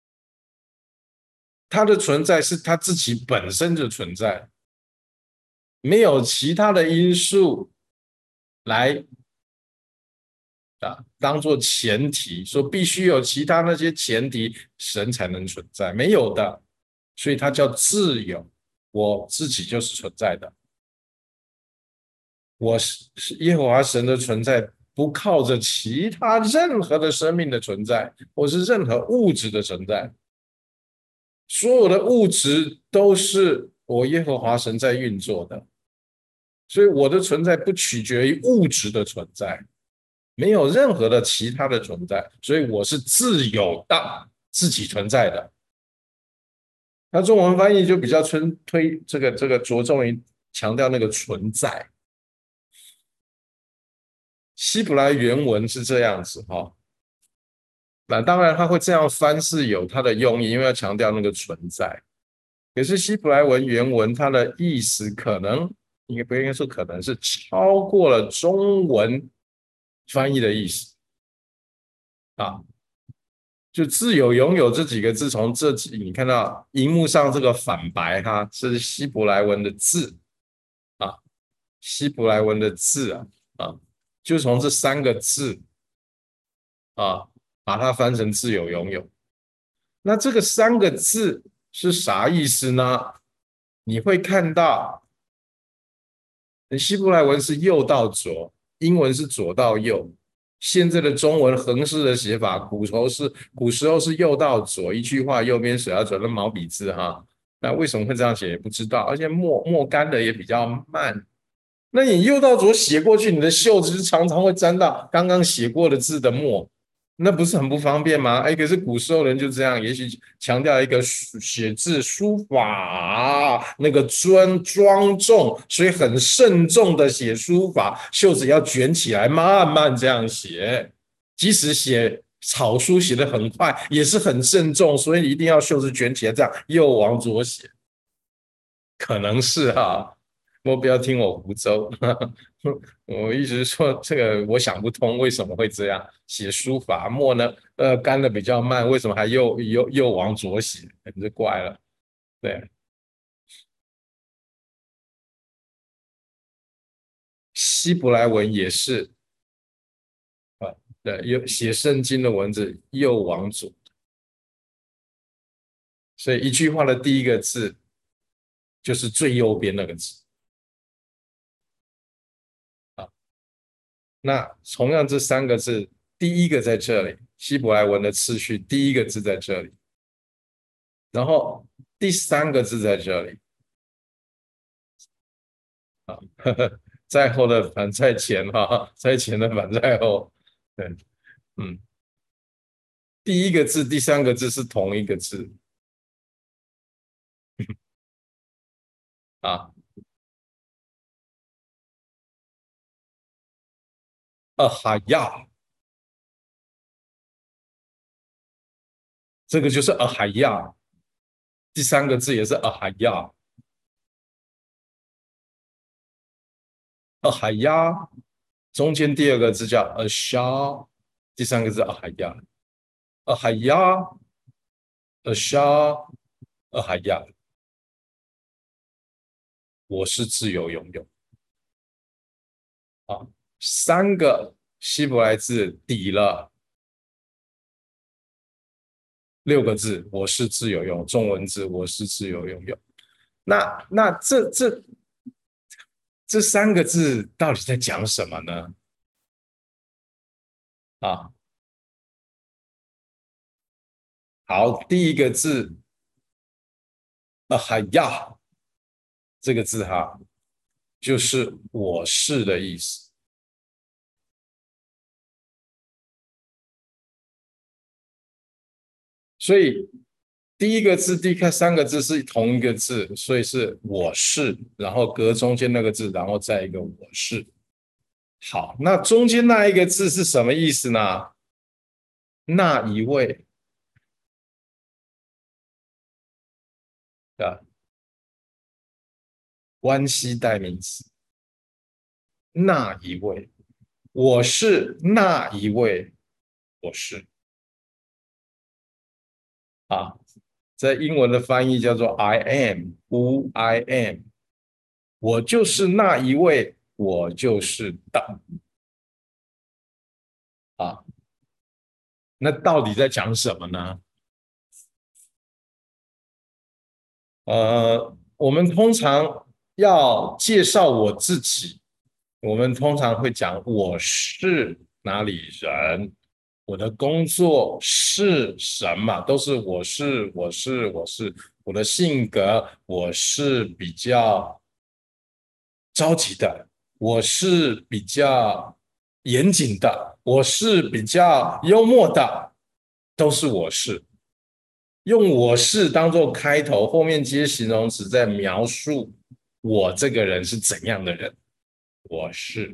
他的存在是他自己本身的存在，没有其他的因素来当做前提，说必须有其他那些前提，神才能存在，没有的，所以它叫自有，我自己就是存在的，我是耶和华神的存在，不靠着其他任何的生命的存在，或是任何物质的存在。所有的物质都是我耶和华神在运作的， 所以我的存在不取决于物质的存在，没有任何的其他的存在，所以我是自有的，自己存在的。那中文翻译就比较这个着重于强调那个存在。希伯来原文是这样子哈，那当然他会这样翻是有他的用意，因为要强调那个存在。可是希伯来文原文它的意思可能不应该说可能是超过了中文翻译的意思啊。就自由拥有这几个字，从你看到荧幕上这个反白哈，这是希伯来文的字啊，希伯来文的字就从这3个字啊，把它翻成自由拥有。那这个3个字是啥意思呢？你会看到，希伯来文是右到左，英文是左到右。现在的中文横式的写法，古时候是右到左，一句话右边水要转的毛笔字哈。那为什么会这样写也不知道，而且墨干的也比较慢。那你右到左写过去，你的袖子就常常会沾到刚刚写过的字的墨，那不是很不方便吗？可是古时候人就这样，也许强调一个写字书法那个庄重，所以很慎重的写书法，袖子要卷起来，慢慢这样写。即使写草书写得很快，也是很慎重，所以一定要袖子卷起来，这样右往左写。可能是不要听我胡诌。我一直说这个我想不通为什么会这样写书法，墨呢干的比较慢，为什么还又往左写，就怪了。对，希伯来文也是对，有写圣经的文字右往左，所以一句话的第一个字就是最右边那个字。那同样这3个字，第一个在这里，希伯来文的次序，第一个字在这里，然后第3个字在这里，在后的反在前在前的反在后，对，第一个字、第3个字是同一个字哈亚，这个就是哈亚，第3个字也是哈亚，哈亚，中间第2个字叫沙，第3个字哈亚，哈亚，沙，哈亚，我是自由拥有3个希伯来字抵了6个字，我是自由拥有，中文字我是自由拥有。那这3个字到底在讲什么呢？好，第一个字哈亚这个字就是我是的意思。所以第一个字、第3个字是同一个字，所以是我是，然后隔中间那个字，然后再一个我是。好，那中间那一个字是什么意思呢？那一位关系代名词，那一位，我是那一位，我是在英文的翻译叫做 I am who I am， 我就是那一位，我就是的那到底在讲什么呢？我们通常要介绍我自己，我们通常会讲我是哪里人，我的工作是什么，都是我是，我的性格，我是比较着急的，我是比较严谨的，我是比较幽默的，都是我是。用我是当做开头，后面接形容词在描述我这个人是怎样的人。我是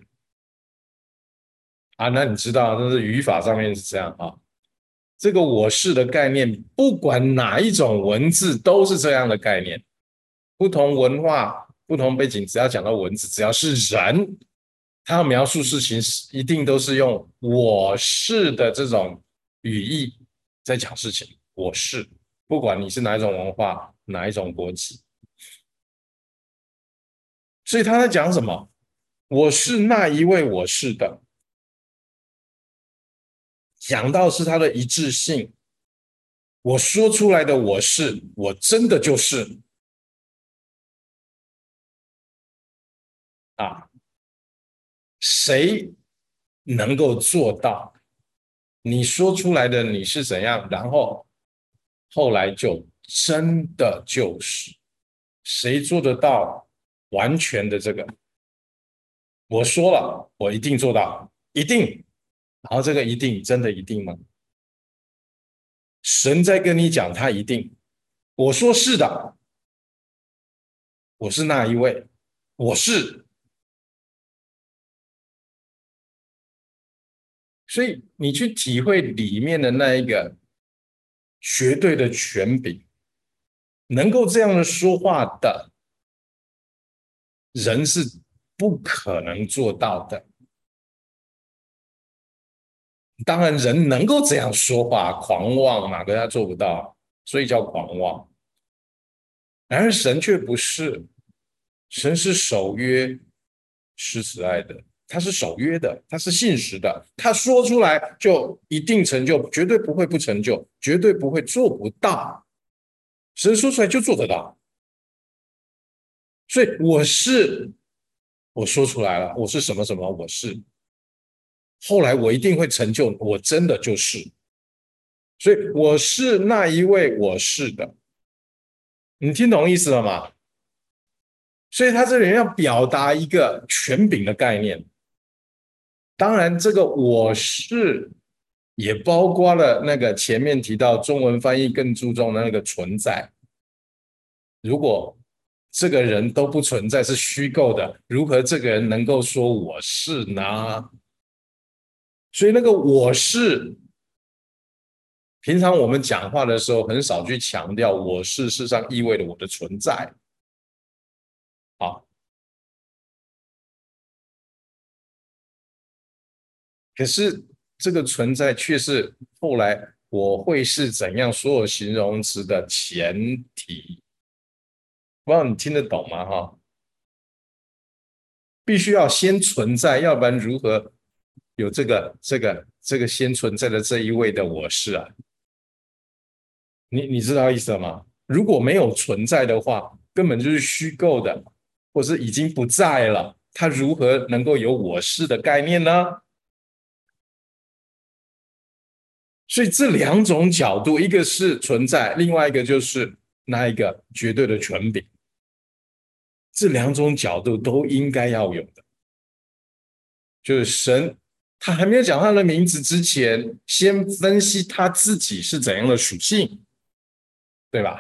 啊，那你知道，这是语法上面是这样啊。这个我是的概念，不管哪一种文字都是这样的概念。不同文化、不同背景，只要讲到文字，只要是人，他要描述事情，一定都是用我是的这种语义在讲事情。我是，不管你是哪一种文化、哪一种国籍。所以他在讲什么？我是那一位我是的，讲到是他的一致性。我说出来的我是，我真的就是啊，谁能够做到？你说出来的你是怎样，然后后来就真的就是，谁做得到完全的这个？我说了，我一定做到，一定。然后这个一定真的一定吗？神在跟你讲，他一定。我说是的，我是那一位，我是。所以你去体会里面的那一个绝对的权柄，能够这样的说话的人是不可能做到的。当然，人能够这样说话，狂妄嘛，可是他做不到，所以叫狂妄。然而神却不是，神是守约、施慈爱的，他是守约的，他是信实的，他说出来就一定成就，绝对不会不成就，绝对不会做不到。神说出来就做得到，所以我是，我说出来了，我是什么什么，我是，后来我一定会成就，我真的就是，所以我是那一位我是的，你听懂意思了吗？所以他这里要表达一个权柄的概念。当然，这个我是也包括了那个前面提到中文翻译更注重的那个存在。如果这个人都不存在，是虚构的，如何这个人能够说我是呢？所以那个我是，平常我们讲话的时候很少去强调我是，事实上意味着我的存在。好，可是这个存在却是后来我会是怎样所有形容词的前提。不知道你听得懂吗？哈，必须要先存在，要不然如何有这个先存在的这一位的我是啊？你知道意思吗？如果没有存在的话，根本就是虚构的，或是已经不在了，它如何能够有我是的概念呢？所以这两种角度，一个是存在，另外一个就是那一个绝对的权柄。这两种角度都应该要有的。就是神，他还没有讲他的名字之前，先分析他自己是怎样的属性，对吧？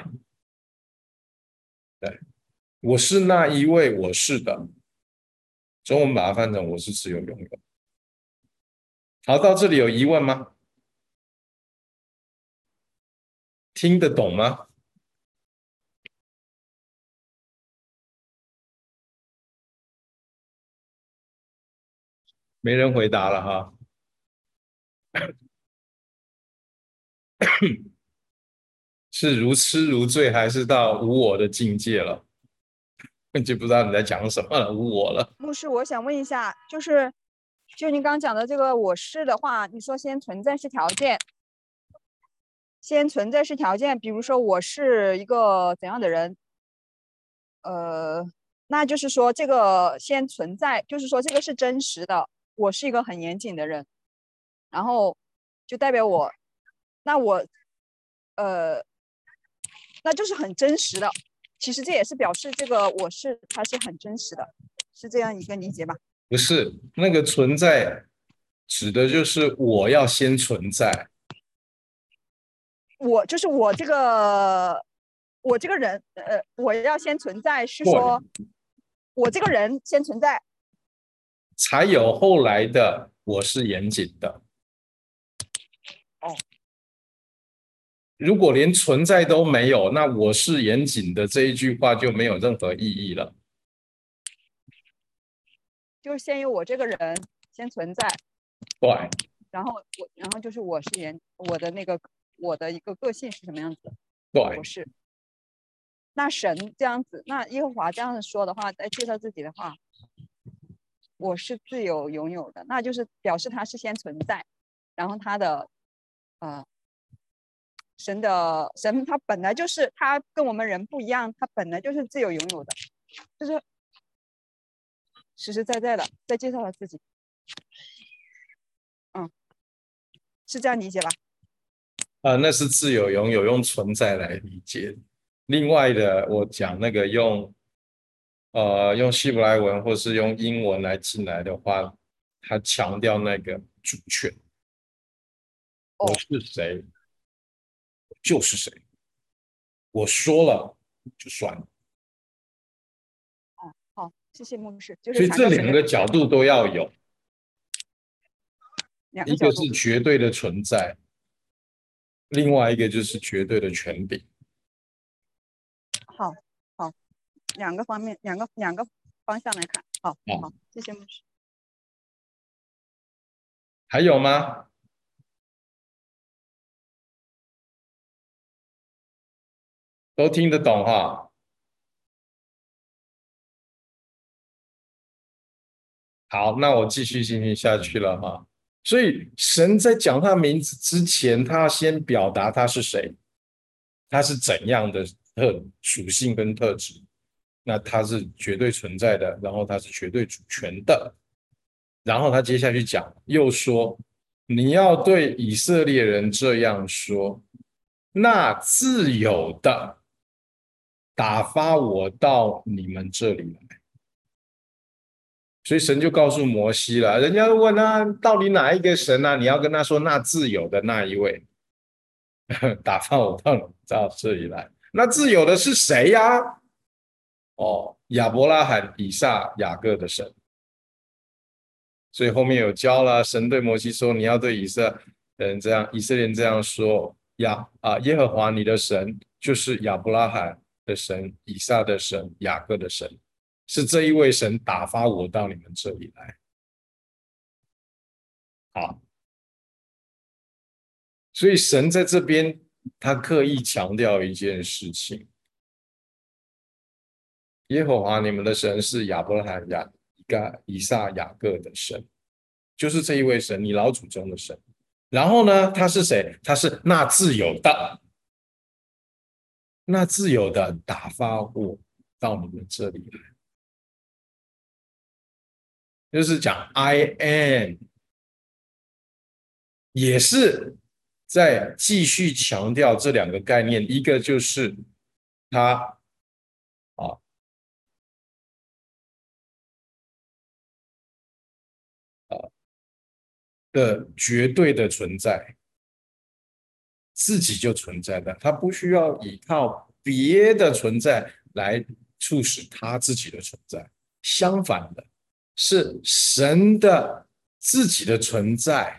对，我是那一位我是的，中文把它翻成我是持有拥有。好，到这里有疑问吗？听得懂吗？没人回答了哈。是如痴如醉，还是到无我的境界了？就不知道你在讲什么了，无我了。 牧师，我想问一下，就您刚讲的这个我是的话，你说先存在是条件，先存在是条件，比如说我是一个怎样的人，那就是说这个先存在，就是说这个是真实的，我是一个很严谨的人，然后就代表我，那我那就是很真实的。其实这也是表示这个我是它是很真实的， 是这样一个理解吧？ 不是，那个存在指的就是我要先存在。 我就是我这个人，我要先存在，是说我这个人先存在， 才有后来的我是严谨的。 哦， 如果连存在都没有，那我是严谨的这一句话就没有任何意义了。 就是先有我这个人先存在， 对， 然后就是我是我的一个个性是什么样子的？ 对， 我是。那神这样子，那耶和华这样子说的话，在介绍自己的话，我是自由拥有的，那就是表示他是先存在，然后他的神他本来就是他跟我们人不一样，他本来就是自由拥有的，就是实实在在的在介绍他自己。是这样理解吧？ 那是自由拥有，用存在来理解。另外的，我讲那个用希伯来文或是用英文来进来的话，他强调那个主权。我是谁，就是谁，我说了就算了。 好，谢谢牧师。就是所以这两个角度都要有，一个是绝对的存在，另外一个就是绝对的权柄。 好，两个方面，两个方向来看。好，谢谢牧师。 还有吗？都听得懂哈？好，那我继续进行下去了哈。所以神在讲他名字之前，他要先表达他是谁，他是怎样的属性跟特质。那他是绝对存在的，然后他是绝对主权的。然后他接下去讲，又说你要对以色列人这样说，那自有的打发我到你们这里来。所以神就告诉摩西了，人家问他到底哪一个神啊？你要跟他说那自有的那一位打发我到这里来。那自有的是谁呀？亚伯拉罕、以撒、雅各的神。所以后面有教了，神对摩西说，你要对以色列人这样说，耶和华你的神就是亚伯拉罕的神、以撒的神、雅各的神，是这一位神打发我到你们这里来。好，所以神在这边他刻意强调一件事情，耶和华你们的神是亚伯拉罕、以撒、雅各的神，就是这一位神，你老祖宗的神。然后呢，他是谁？他是那自有的，那自有的打发我到你们这里来，就是讲 I am， 也是在继续强调这两个概念，一个就是他的绝对的存在，自己就存在的，他不需要依靠别的存在来促使他自己的存在。相反的，是神的自己的存在，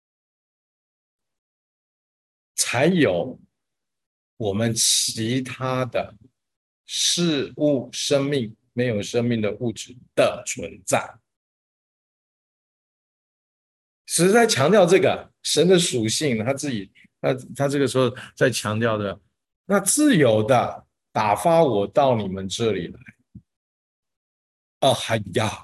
才有我们其他的事物、生命、没有生命的物质的存在。实在强调这个神的属性，他自己，他这个时候在强调的，那自由的打发我到你们这里来。还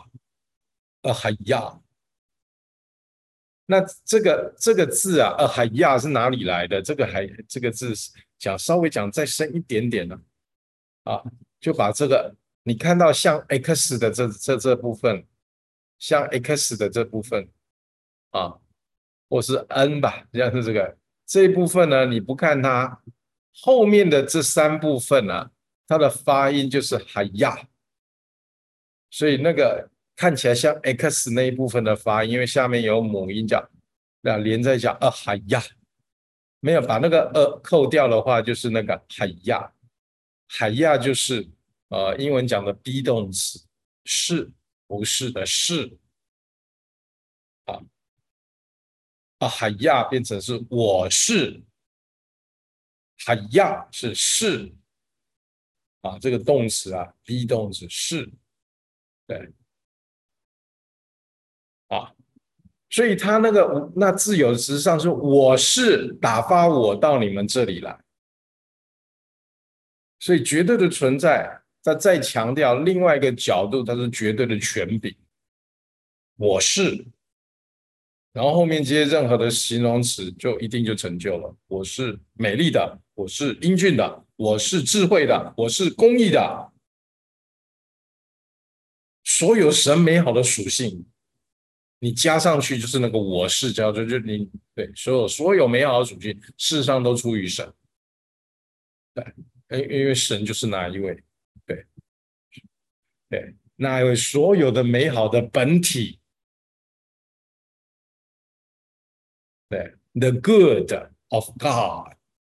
呀，那这个字啊，还呀是哪里来的？这个字稍微讲再深一点点呢，就把这个你看到像 X 的这部分，像 X 的这部分。或是 N 吧，像是这一部分呢，你不看它后面的这三部分啊，它的发音就是海亚， 所以那个看起来像 X 那一部分的发音，因为下面有母音讲，连在讲海呀，没有把那个扣掉的话，就是那个海呀，海呀就是英文讲的 be 动词，是不是的是海呀变成是我是，海呀是这个动词be 动词是，对所以他那自由实际上是我是打发我到你们这里来，所以绝对的存在，他再强调另外一个角度，它是绝对的权柄，我是，然后后面接任何的形容词就一定就成就了，我是美丽的，我是英俊的，我是智慧的，我是公义的，所有神美好的属性你加上去就是那个我是叫做就你对所有美好的属性事实上都出于神，对，因为神就是那一位，对对，那一位所有的美好的本体，对 ，the good of God，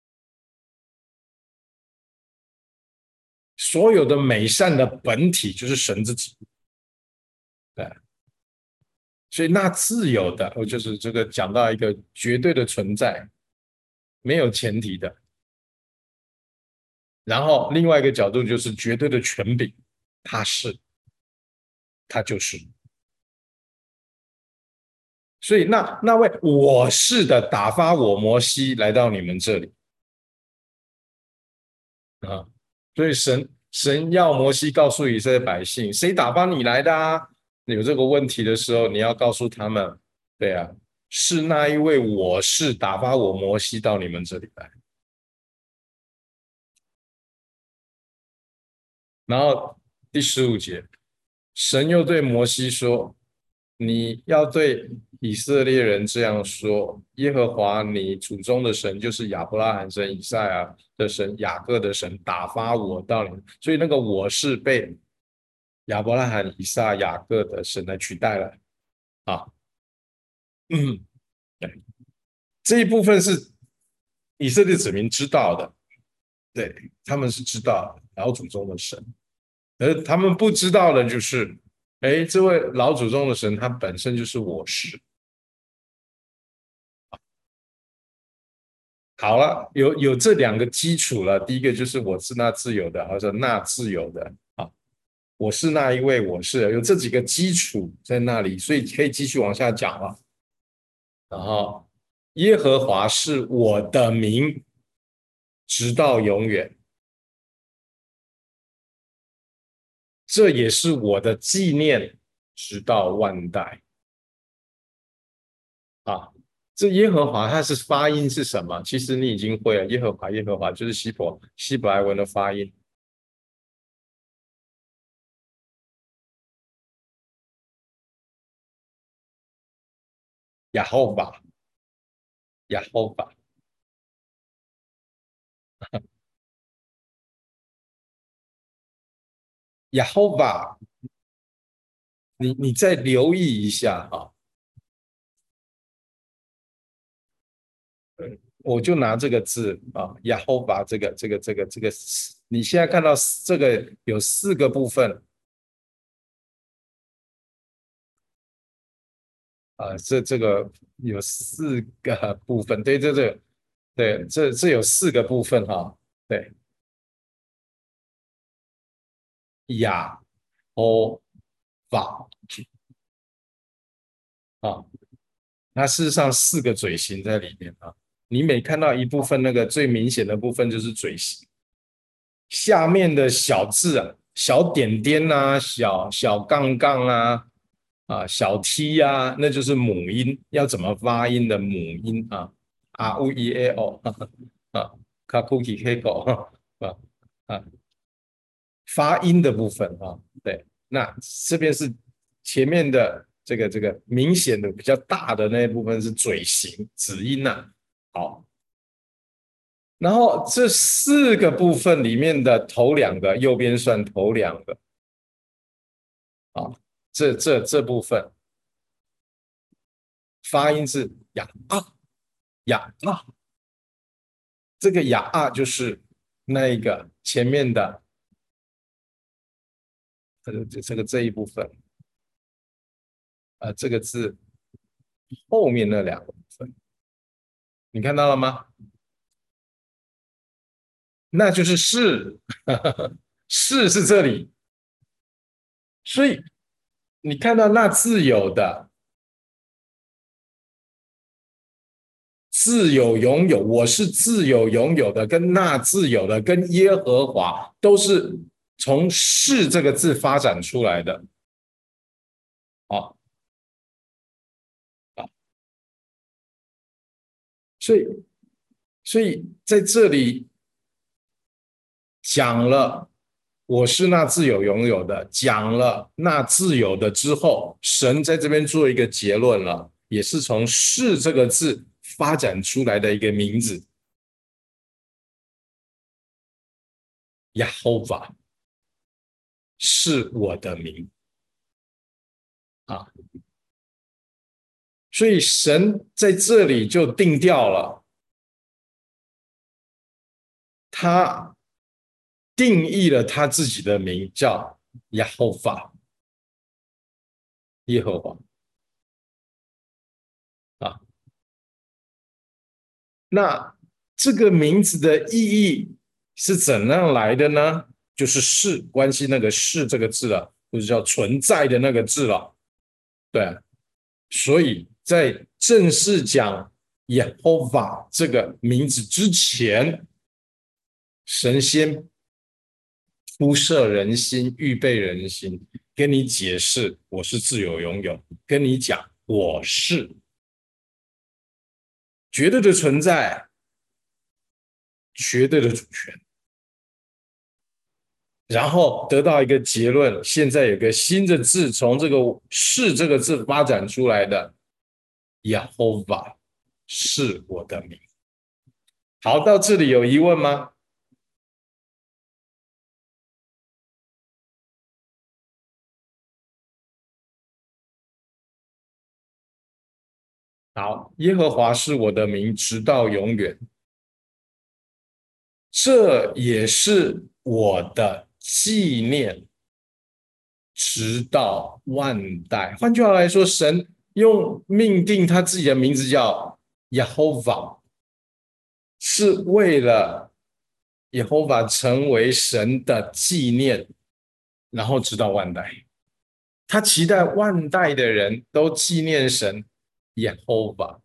所有的美善的本体就是神自己，对。所以那自由的，就是这个讲到一个绝对的存在，没有前提的。然后另外一个角度就是绝对的权柄，他就是。所以那位我是的打发我摩西来到你们这里所以神要摩西告诉以色列百姓，谁打发你来的有这个问题的时候，你要告诉他们，对是那一位我是打发我摩西到你们这里来。然后第15节，神又对摩西说，你要对以色列人这样说，耶和华你祖宗的神就是亚伯拉罕神、以赛亚的神、雅各的神打发我到你们，所以那个我是被亚伯拉罕、以撒、雅各的神来取代了对，这一部分是以色列子民知道的，对，他们是知道老祖宗的神，而他们不知道的就是，这位老祖宗的神他本身就是我是。好了，有这两个基础了，第一个就是我是那自由的，或者那自由的我是那一位，我是有这几个基础在那里，所以可以继续往下讲了。然后耶和华是我的名，直到永远，这也是我的纪念，直到万代。这耶和华它是发音是什么？其实你已经会了，耶和华，耶和华就是希伯来文的发音。亚后吧，亚后吧。亚后吧，你再留意一下我就拿这个字亚后吧，这个，你现在看到这个有4个部分这个有4个部分，对，对，这有4个部分对，亚欧法那事实上4个嘴型在里面你每看到一部分，那个最明显的部分就是嘴型，下面的小字小点点小杠杠小 t 那就是母音，要怎么发音的母音u e a o 卡库基 k 狗发音的部分对，那这边是前面的这个明显的比较大的那一部分是嘴型子音好，然后这4个部分里面的头2个，右边算头2个， 啊，这部分发音是雅啊雅啊，这个雅啊就是那一个前面的这一部分这个字后面那两个部分，你看到了吗？那就是是，是这里，所以你看到那自有的。自有拥有，我是自有拥有的，跟那自有的，跟耶和华都是从是这个字发展出来的。啊啊，所以在这里讲了我是那自有拥有的，讲了那自有的之后，神在这边做一个结论了，也是从是这个字发展出来的一个名字，耶和华是我的名啊。所以神在这里就定调了，他定义了他自己的名叫耶和华，耶和华啊。那这个名字的意义是怎样来的呢？就是是关系那个是这个字了，或者叫存在的那个字了。对，所以在正式讲耶和华这个名字之前，神先铺设人心，预备人心，跟你解释我是自有拥有，跟你讲我是绝对的存在，绝对的主权，然后得到一个结论，现在有个新的字从这个是这个字发展出来的，耶和华是我的名。好，到这里有疑问吗？好，耶和华是我的名，直到永远。这也是我的纪念，直到万代。换句话来说，神用命定他自己的名字叫耶和华，是为了耶和华成为神的纪念，然后直到万代。他期待万代的人都纪念神耶和华。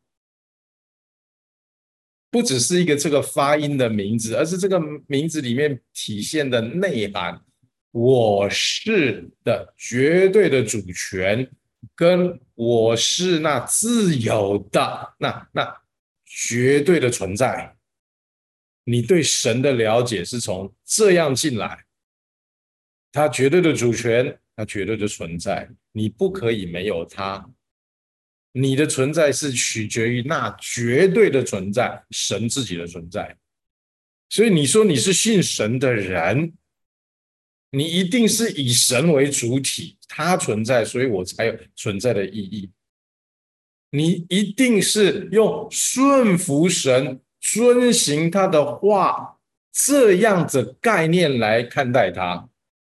不只是一个这个发音的名字，而是这个名字里面体现的内涵，我是的绝对的主权，跟我是那自有的那绝对的存在。你对神的了解是从这样进来，他绝对的主权，他绝对的存在，你不可以没有他。你的存在是取决于那绝对的存在，神自己的存在。所以你说你是信神的人，你一定是以神为主体，他存在，所以我才有存在的意义。你一定是用顺服神、遵行他的话这样的概念来看待他，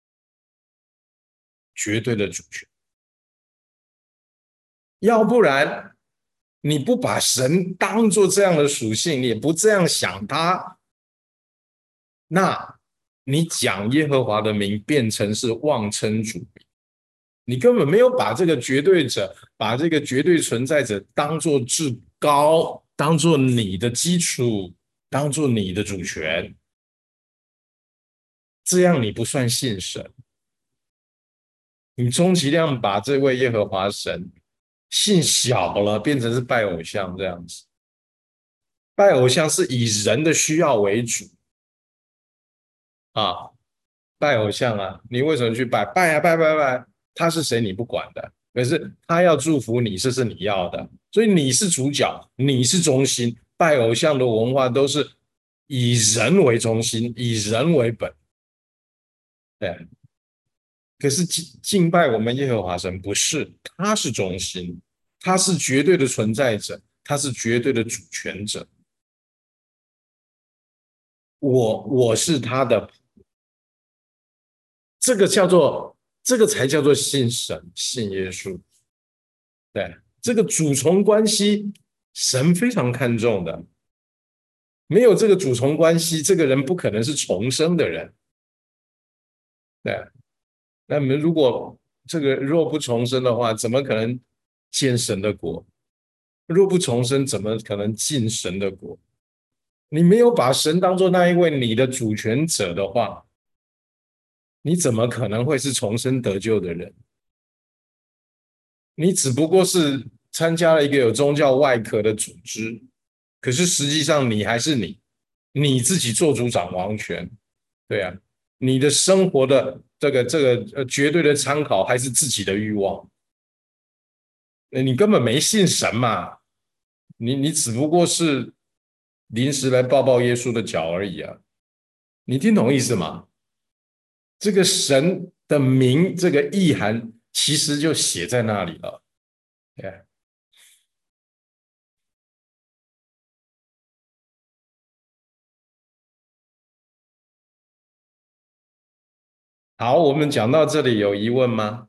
绝对的主权。要不然你不把神当作这样的属性，你也不这样想他，那你讲耶和华的名变成是妄称主名，你根本没有把这个绝对者，把这个绝对存在者当作至高，当作你的基础，当作你的主权，这样你不算信神。你充其量把这位耶和华神信小了，变成是拜偶像这样子。拜偶像是以人的需要为主啊，拜偶像啊，你为什么去拜？拜啊拜拜拜，他是谁你不管的，可是他要祝福你，这是你要的，所以你是主角，你是中心。拜偶像的文化都是以人为中心，以人为本，对。 可是敬拜我们耶和华神不是，他是中心，他是绝对的存在者，他是绝对的主权者。我是他的，这个才叫做信神，信耶稣。对，这个主从关系，神非常看重的。没有这个主从关系，这个人不可能是重生的人。对，那么如果这个若不重生的话，怎么可能见神的国？若不重生，怎么可能进神的国？你没有把神当作那一位你的主权者的话，你怎么可能会是重生得救的人？你只不过是参加了一个有宗教外壳的组织，可是实际上你还是你自己做主掌王权。对啊，你的生活的这个绝对的参考还是自己的欲望。你根本没信神嘛，你只不过是临时来抱抱耶稣的脚而已啊。你听懂意思吗？这个神的名，这个意涵其实就写在那里了。对，好，我们讲到这里有疑问吗？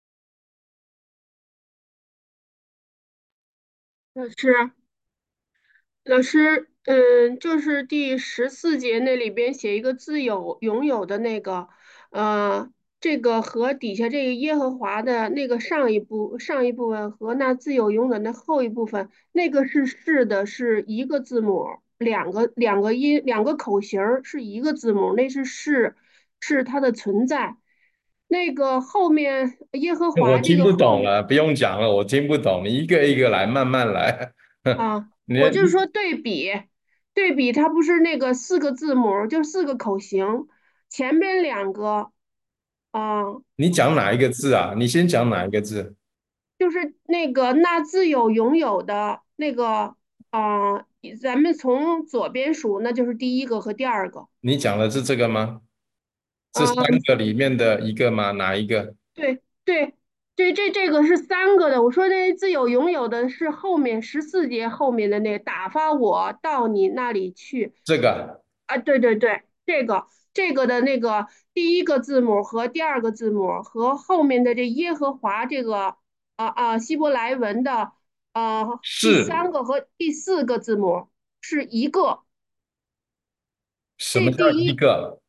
老师，就是第14节那里边写一个自有拥有的那个，这个和底下这个耶和华的那个上一部分和那自有拥有的那后一部分，那个是的，是一个字母，两个音两个口型儿是一个字母，那是它的存在。那个后面耶和华这我听不个后面。 懂了，不用讲了，我听不懂，你一个一个来，慢慢来。 啊， 你我就是说对比，它不是那个四个字母，就四个口型，前边两个，啊， 你讲哪一个字啊？你先讲哪一个字？ 就是那个那自有拥有的那个，啊，咱们从左边数，那就是第一个和第二个， 你讲的是这个吗？这三嗯， 个里面的一个吗？哪一个？ 对对，这个是三个的，我说那自有拥有的是后面14节后面的那个打发我到你那里去。 这个啊，对对对，这个的那个第一个字母和第二个字母和后面的这耶和华这个希伯来文的第是三个和第四个字母是一个。 什么叫这第一， 一个？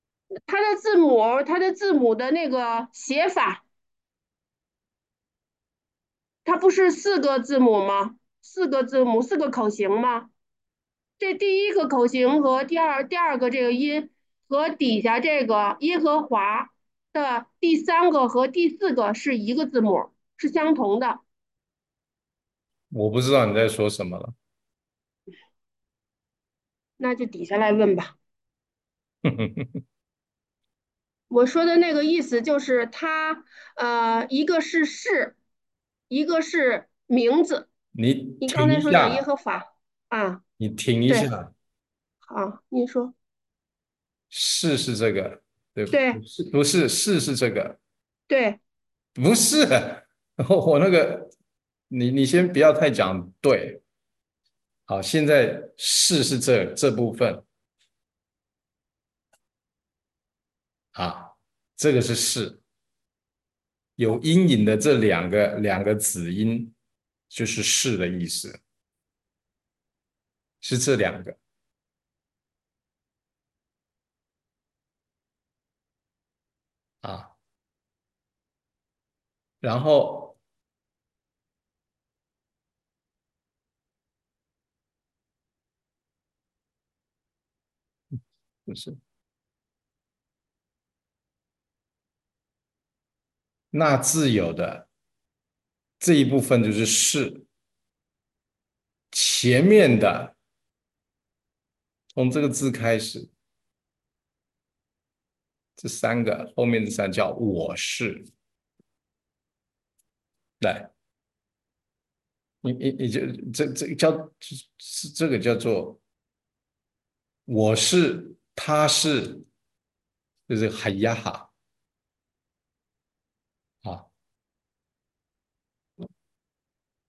它的字母的那个写法，它不是四个字母吗？四个字母，四个口型吗？这第一个口型和第二个这个音和底下这个耶和华的第三个和第四个是一个字母，是相同的。 我不知道你在说什么了。 那就底下来问吧。我说的那个意思就是它，一个是事，一个是名字。 你你刚停才说有耶一下， 和华啊， 你停一对， 下， 好，你说是这个，对， 对不是这个， 对， 不是。我那个，你先不要太讲对。好，现在是这部分啊，这个是是。有阴影的这两个子音，就是是的意思，是这两个啊。然后不是那自有的这一部分就是是，前面的从这个字开始，这三个后面这三叫我是。来，你就这叫这个叫做我是，他是，就是海呀哈。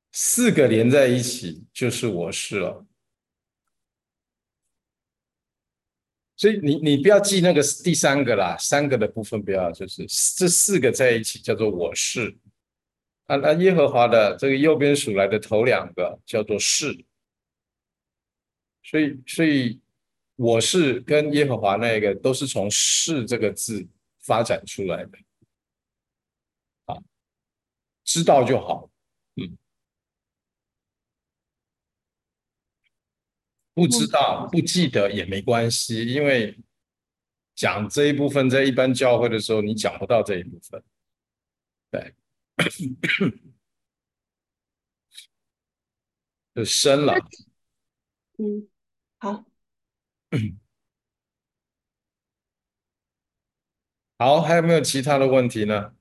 4个连在一起就是我是了。所以你不要记那个第3个啦，3个的部分不要，就是这4个在一起叫做我是。那耶和华的这个右边数来的头2个叫做是，所以我是跟耶和华那个都是从是这个字发展出来的啊，知道就好，不知道不记得也没关系，因为讲这一部分在一般教会的时候，你讲不到这一部分，对，就深了。 好。 好，还有没有其他的问题呢？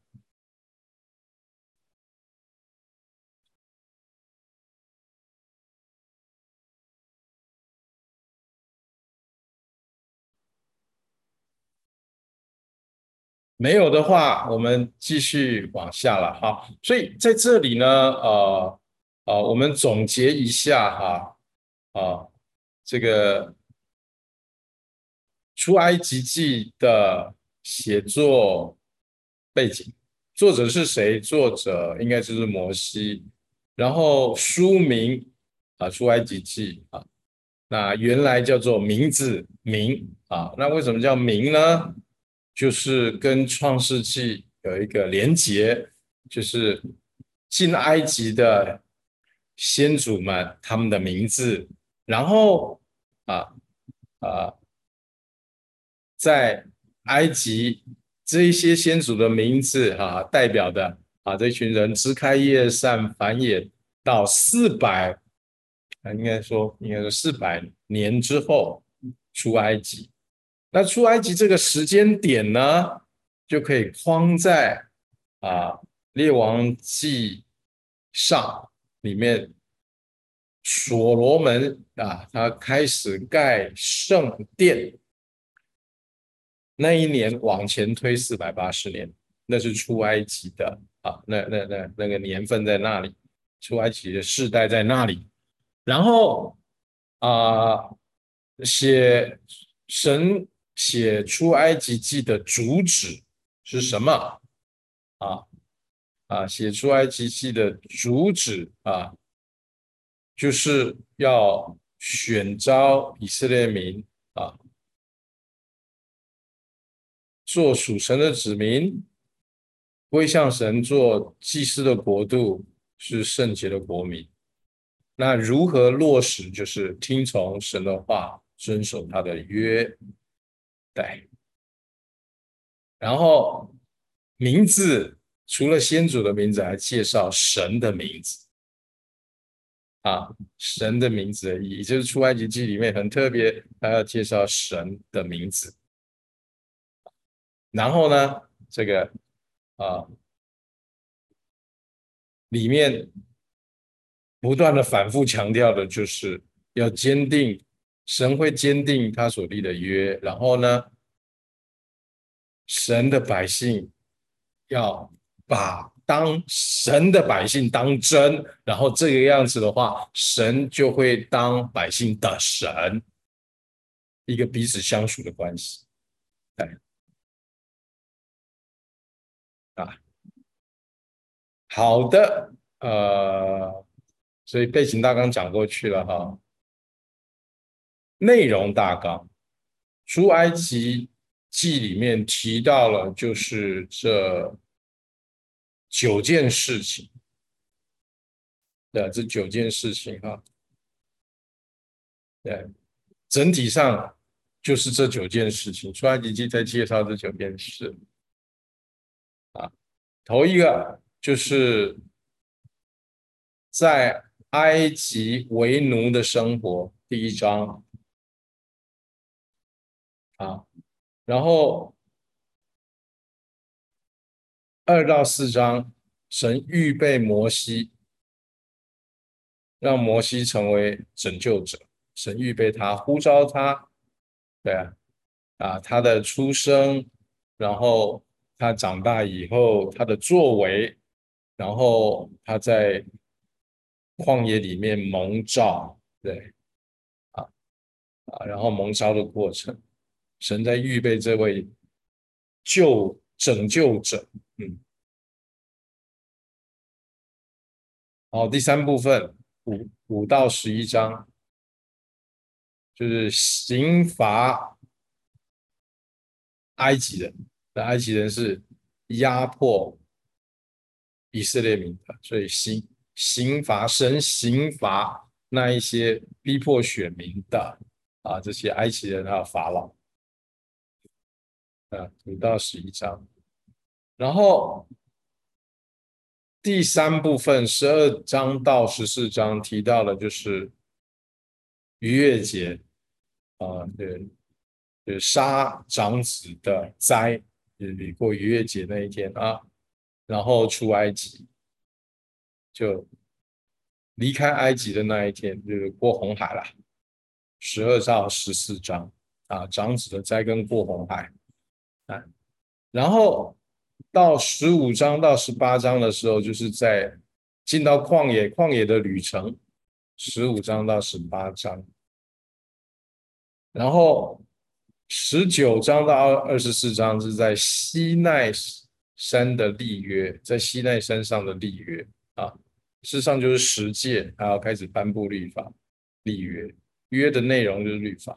没有的话，我们继续往下了哈。所以在这里呢，我们总结一下哈，这个出埃及记的写作背景，作者是谁？作者应该就是摩西。然后书名出埃及记啊，那原来叫做名字名啊，那为什么叫名呢？就是跟创世纪有一个连结，就是进埃及的先祖们他们的名字，然后啊在埃及这一些先祖的名字代表的这群人支开叶散繁衍到应该说400年之后出埃及。那出埃及这个时间点呢，就可以框在列王纪上里面，所罗门他开始盖圣殿那一年往前推480年，那是出埃及的那个年份在那里，出埃及的世代在那里。然后神写出埃及记的主旨是什么写出埃及记的主旨就是要选召以色列民做属神的子民，归向神做祭司的国度，是圣洁的国民。那如何落实？就是听从神的话，遵守他的约。对，然后名字除了先祖的名字，还介绍神的名字神的名字的意义，就是出埃及记里面很特别，他要介绍神的名字。然后呢，这个里面不断的反复强调的就是要坚定，神会坚定他所立的约，然后呢，神的百姓要当神的百姓当真，然后这个样子的话，神就会当百姓的神，一个彼此相属的关系。好的，所以背景大纲讲过去了哈。内容大纲，出埃及记里面提到了就是这9件事情，这9件事情对，整体上就是这9件事情，出埃及记在介绍这9件事头一个就是在埃及为奴的生活，第1章然后2到4章，神预备摩西，让摩西成为拯救者，神预备他，呼召他，对他的出生，然后他长大以后他的作为，然后他在旷野里面蒙召，对然后蒙召的过程，神在预备这位拯救者。好，第三部分5到11章，就是刑罚埃及人。那埃及人是压迫以色列民的，所以刑罚那一些逼迫选民的这些埃及人还有法老5到11章，然后第三部分12章到14章提到的就是逾越节对，杀长子的灾，就是过逾越节那一天然后出埃及，就离开埃及的那一天，就是过红海了。12到14章长子的灾跟过红海然后到15章到18章的时候，就是在进到旷野的旅程，15章到18章，然后19章到24章是在西奈山的立约，在西奈山上的立约事实上就是10诫，还要开始颁布律法，立约，约的内容就是律法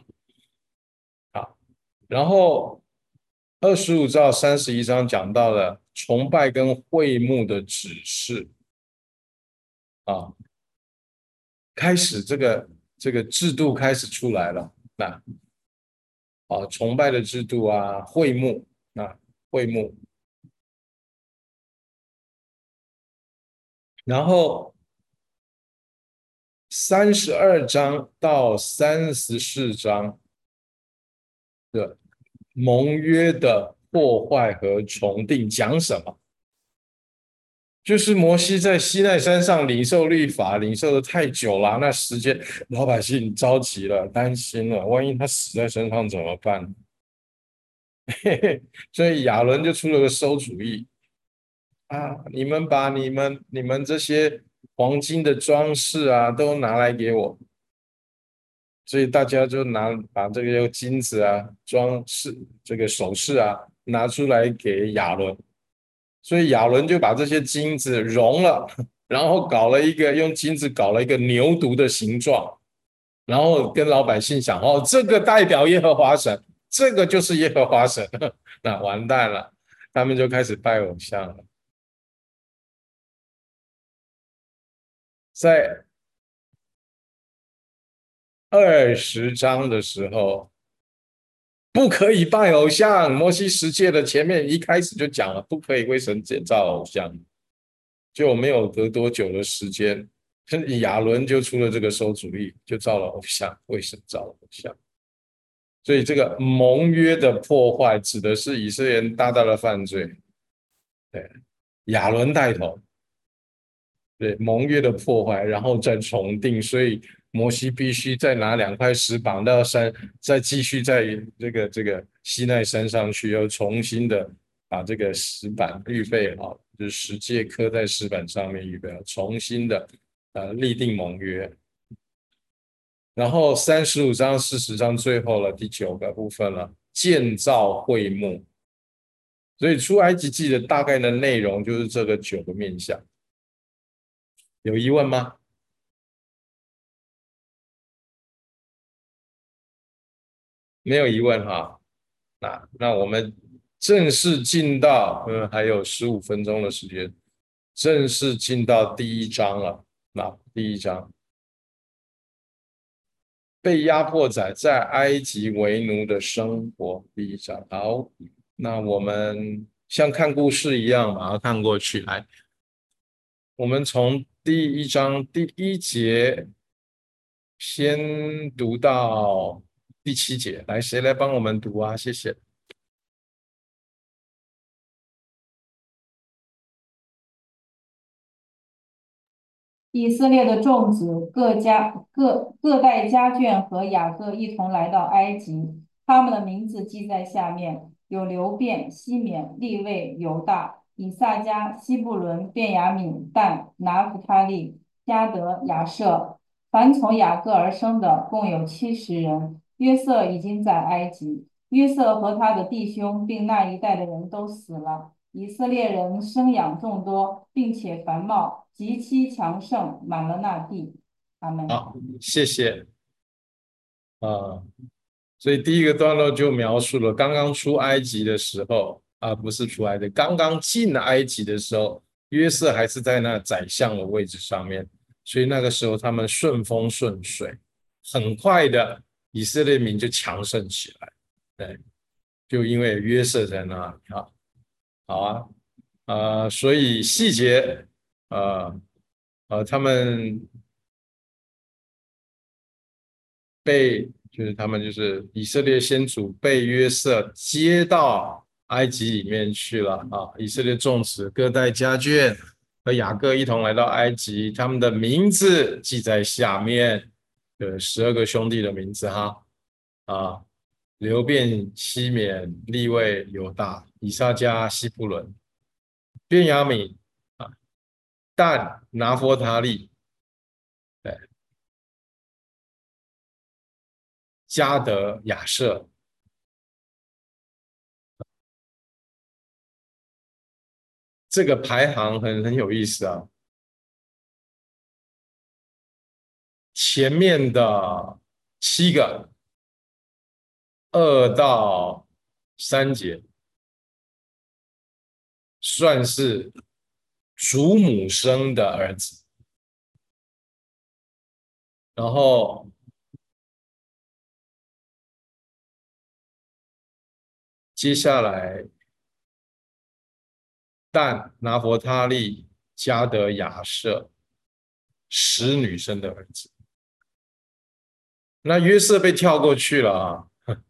然后25到31章讲到了崇拜跟会幕的指示开始这个制度开始出来了。崇拜的制度会幕会幕，然后32章到34章的盟约的破坏和重定讲什么？就是摩西在西奈山上领受律法，领受的太久了，那时间老百姓着急了，担心了，万一他死在身上怎么办？所以亚伦就出了个馊主意你们把你们这些黄金的装饰都拿来给我，所以大家就把这个金子装饰这个首饰拿出来给亚伦，所以亚伦就把这些金子熔了，然后用金子搞了一个牛犊的形状，然后跟老百姓讲这个代表耶和华神，这个就是耶和华神，那完蛋了，他们就开始拜偶像了。在20章的时候，不可以拜偶像。摩西10诫的前面一开始就讲了，不可以为神建造偶像。就没有隔多久的时间，亚伦就出了这个馊主意，就造了偶像，为神造了偶像。所以这个盟约的破坏指的是以色列人大大的犯罪，对，亚伦带头，对，盟约的破坏，然后再重定，所以摩西必须再拿2块石绑到山，再继续在这个西奈山上去，又重新的把这个石板预备好，就是10诫刻在石板上面预备好，重新的立定盟约。然后35章40章最后了，第9个部分了，建造会幕。所以出埃及记的大概的内容就是这个9个面向。有疑问吗？没有疑问那我们正式进到还有15分钟的时间，正式进到第1章了。第1章，被压迫者在埃及为奴的生活，第1章。好，那我们像看故事一样把它看过去。来，我们从第1章第1节先读到第7节，来，谁来帮我们读谢谢。 以色列的众子各带家眷和雅各一同来到埃及，他们的名字记在下面：有流便、西缅、利未、犹大、以萨迦、西布伦、便雅悯、但、拿弗他利。 迦得、亚设，凡从雅各而生的共有70人。约瑟已经在埃及，约瑟和他的弟兄并那一带的人都死了。以色列人生养众多，并且繁茂，极其强盛，满了那地。阿门。 好，谢谢。所以第一个段落就描述了刚刚出埃及的时候，不是出埃及，刚刚进埃及的时候，约瑟还是在那宰相的位置上面，所以那个时候他们顺风顺水，很快的以色列民就强盛起来。对，就因为约瑟在那里啊。好啊，所以细节他们他们就是以色列先祖被约瑟接到埃及里面去了啊。以色列众子各带家眷和雅各一同来到埃及，他们的名字记在下面，12个兄弟的名字哈流便、西缅、利未、犹大、以撒迦、西布伦、便雅悯但、拿佛他利、迦得、亚设。这个排行很有意思啊。前面的7个2到3节算是祖母生的儿子，然后接下来但、拿佛他利、迦得、亚设10女生的儿子。那约瑟被跳过去了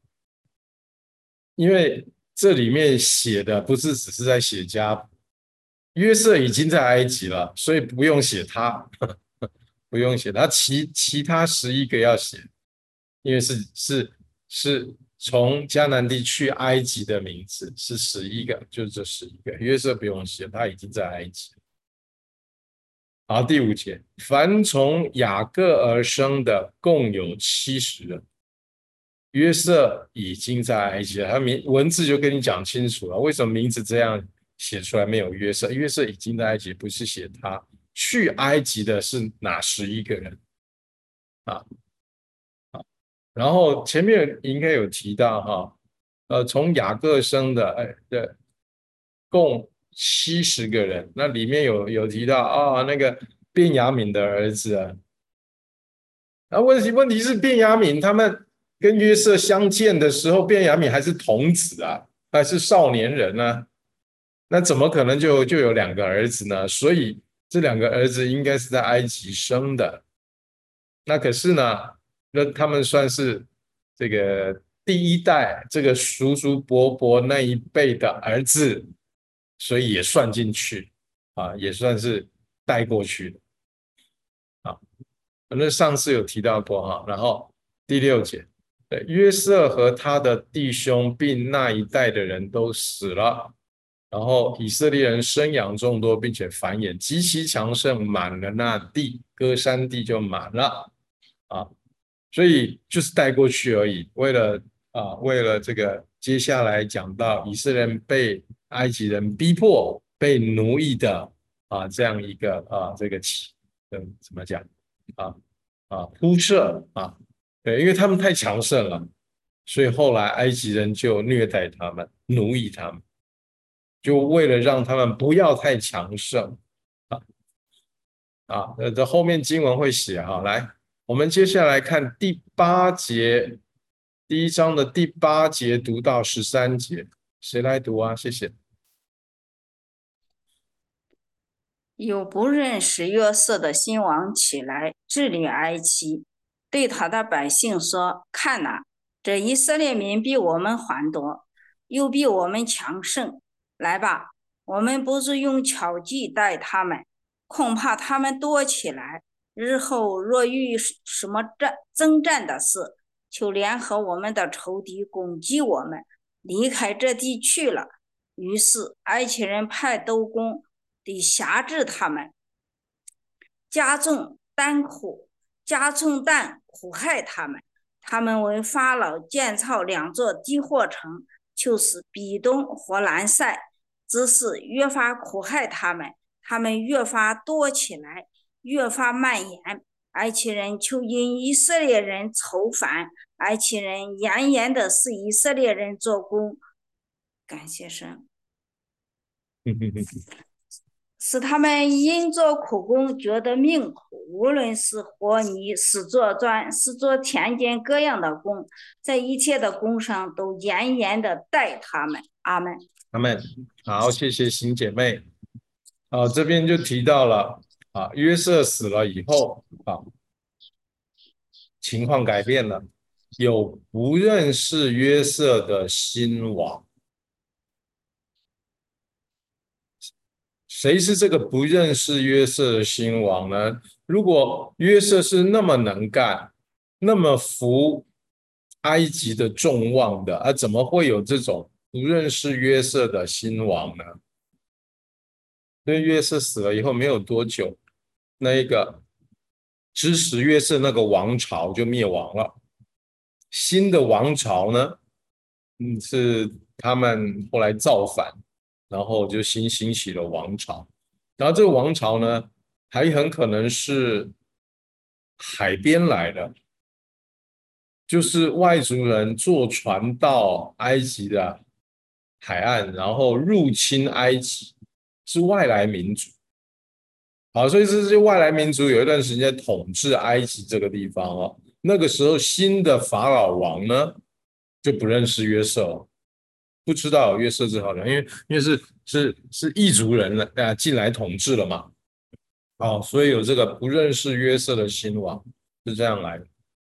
因为这里面写的不是只是在写家谱，约瑟已经在埃及了，所以不用写他，不用写他，其他11个要写，因为是从迦南地去埃及的名字是11个，就这11个，约瑟不用写，他已经在埃及。好，第5节，凡从雅各而生的共有70人。约瑟已经在埃及了，他文字就跟你讲清楚了，为什么名字这样写出来没有约瑟？约瑟已经在埃及，不是写他去埃及的是哪11个人然后前面应该有提到从雅各生的共70个人，那里面有提到那个便雅悯的儿子问题是便雅悯他们跟约瑟相见的时候，便雅悯还是童子还是少年人那怎么可能就有2个儿子呢？所以这2个儿子应该是在埃及生的。那可是呢，那他们算是这个第1代这个叔叔伯伯那一辈的儿子，所以也算进去也算是带过去的那上次有提到过然后第6节，约瑟和他的弟兄并那一代的人都死了，然后以色列人生养众多，并且繁衍，极其强盛，满了那地，歌珊地就满了所以就是带过去而已，为了这个接下来讲到以色列人被埃及人逼迫被奴役的这样一个这个怎么讲铺设对，因为他们太强盛了，所以后来埃及人就虐待他们，奴役他们，就为了让他们不要太强盛这后面经文会写来，我们接下来看第8节，第1章的第8节读到13节，谁来读谢谢。 有不认识约瑟的新王起来治理埃及，对他的百姓说：看哪，这以色列民比我们还多，又比我们强盛。来吧，我们不是用巧计待他们，恐怕他们多起来，日后若遇什么征战的事，就联合我们的仇敌攻击我们，离开这地去了。于是埃及人派督工得辖制他们， 加重担苦害他们。他们为法老建造2座低货城，就是比东和兰塞，只是越发苦害他们，他们越发多起来，越发蔓延。埃及人就因以色列人愁烦，埃及人严严的使以色列人做工，感谢神，使他们因做苦工觉得命苦，无论是和泥、是做砖、是做田间各样的工，在一切的工上都严严的待他们。阿们。 阿们。好，谢谢新姐妹。这边就提到了约瑟死了以后情况改变了，有不认识约瑟的新王。谁是这个不认识约瑟的新王呢？如果约瑟是那么能干，那么服埃及的众望的，怎么会有这种不认识约瑟的新王呢？因为约瑟死了以后没有多久，那一个支持约瑟那个王朝就灭亡了。新的王朝呢，是他们后来造反，然后就兴起了王朝。然后这个王朝呢，还很可能是海边来的，就是外族人坐船到埃及的海岸，然后入侵埃及，是外来民族。好，所以这些外来民族有一段时间统治埃及这个地方哦。那个时候新的法老王呢，就不认识约瑟了，不知道有约瑟这号人，因为是异族人了进来统治了嘛。所以有这个不认识约瑟的新王，是这样来的。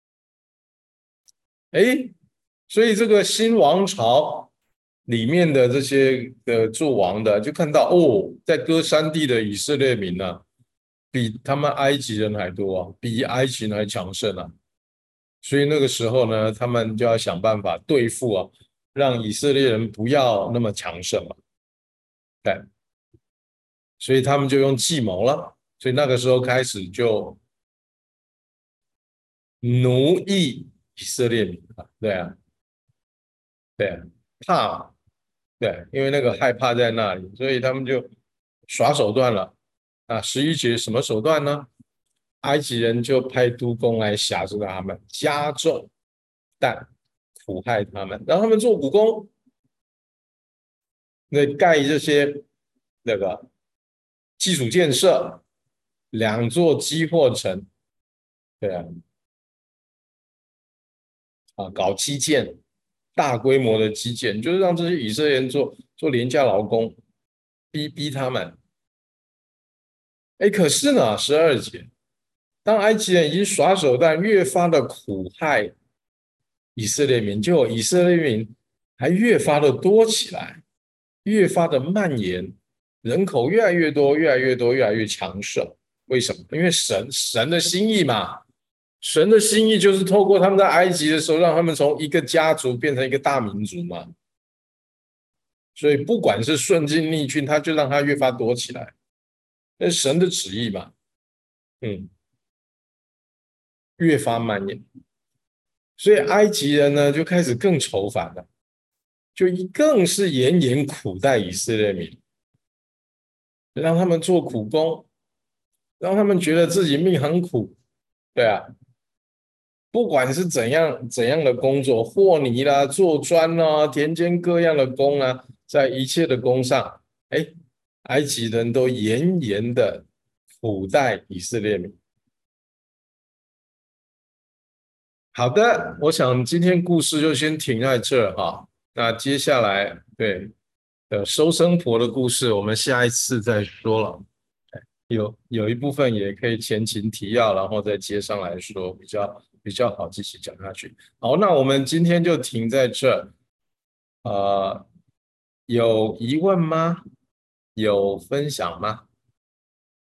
所以这个新王朝里面的这些做王的，就看到在歌珊地的以色列民呢，比他们埃及人还多比埃及人还强盛啊。所以那个时候呢，他们就要想办法对付让以色列人不要那么强盛嘛。对，所以他们就用计谋了。所以那个时候开始就奴役以色列民对啊，怕，对，因为那个害怕在那里，所以他们就耍手段了11节什么手段呢？埃及人就派督工来辖制他们，加重担苦害他们，让他们做苦工，盖这些那个基础建设，2座基货城，对搞基建，大规模的基建，就是让这些以色列人做廉价劳工，逼他们。可是呢，12节，当埃及人已经耍手段，越发的苦害以色列民，就以色列民还越发的多起来，越发的蔓延，人口越来越多，越来越多，越来越强盛。为什么？因为神的心意嘛。神的心意就是透过他们在埃及的时候，让他们从一个家族变成一个大民族嘛。所以不管是顺境逆境，他就让他越发多起来。那是神的旨意嘛。越发蔓延。所以埃及人呢就开始更愁烦了，就更是严严苦待以色列民，让他们做苦工，让他们觉得自己命很苦。对啊，不管是怎样的工作，和泥啦、做砖啦、田间各样的工啊，在一切的工上，埃及人都严严的苦待以色列民。好的，我想今天故事就先停在这哈。那接下来收生婆的故事，我们下一次再说了。有一部分也可以前情提要，然后再接上来说，比较好继续讲下去。好，那我们今天就停在这。有疑问吗？有分享吗？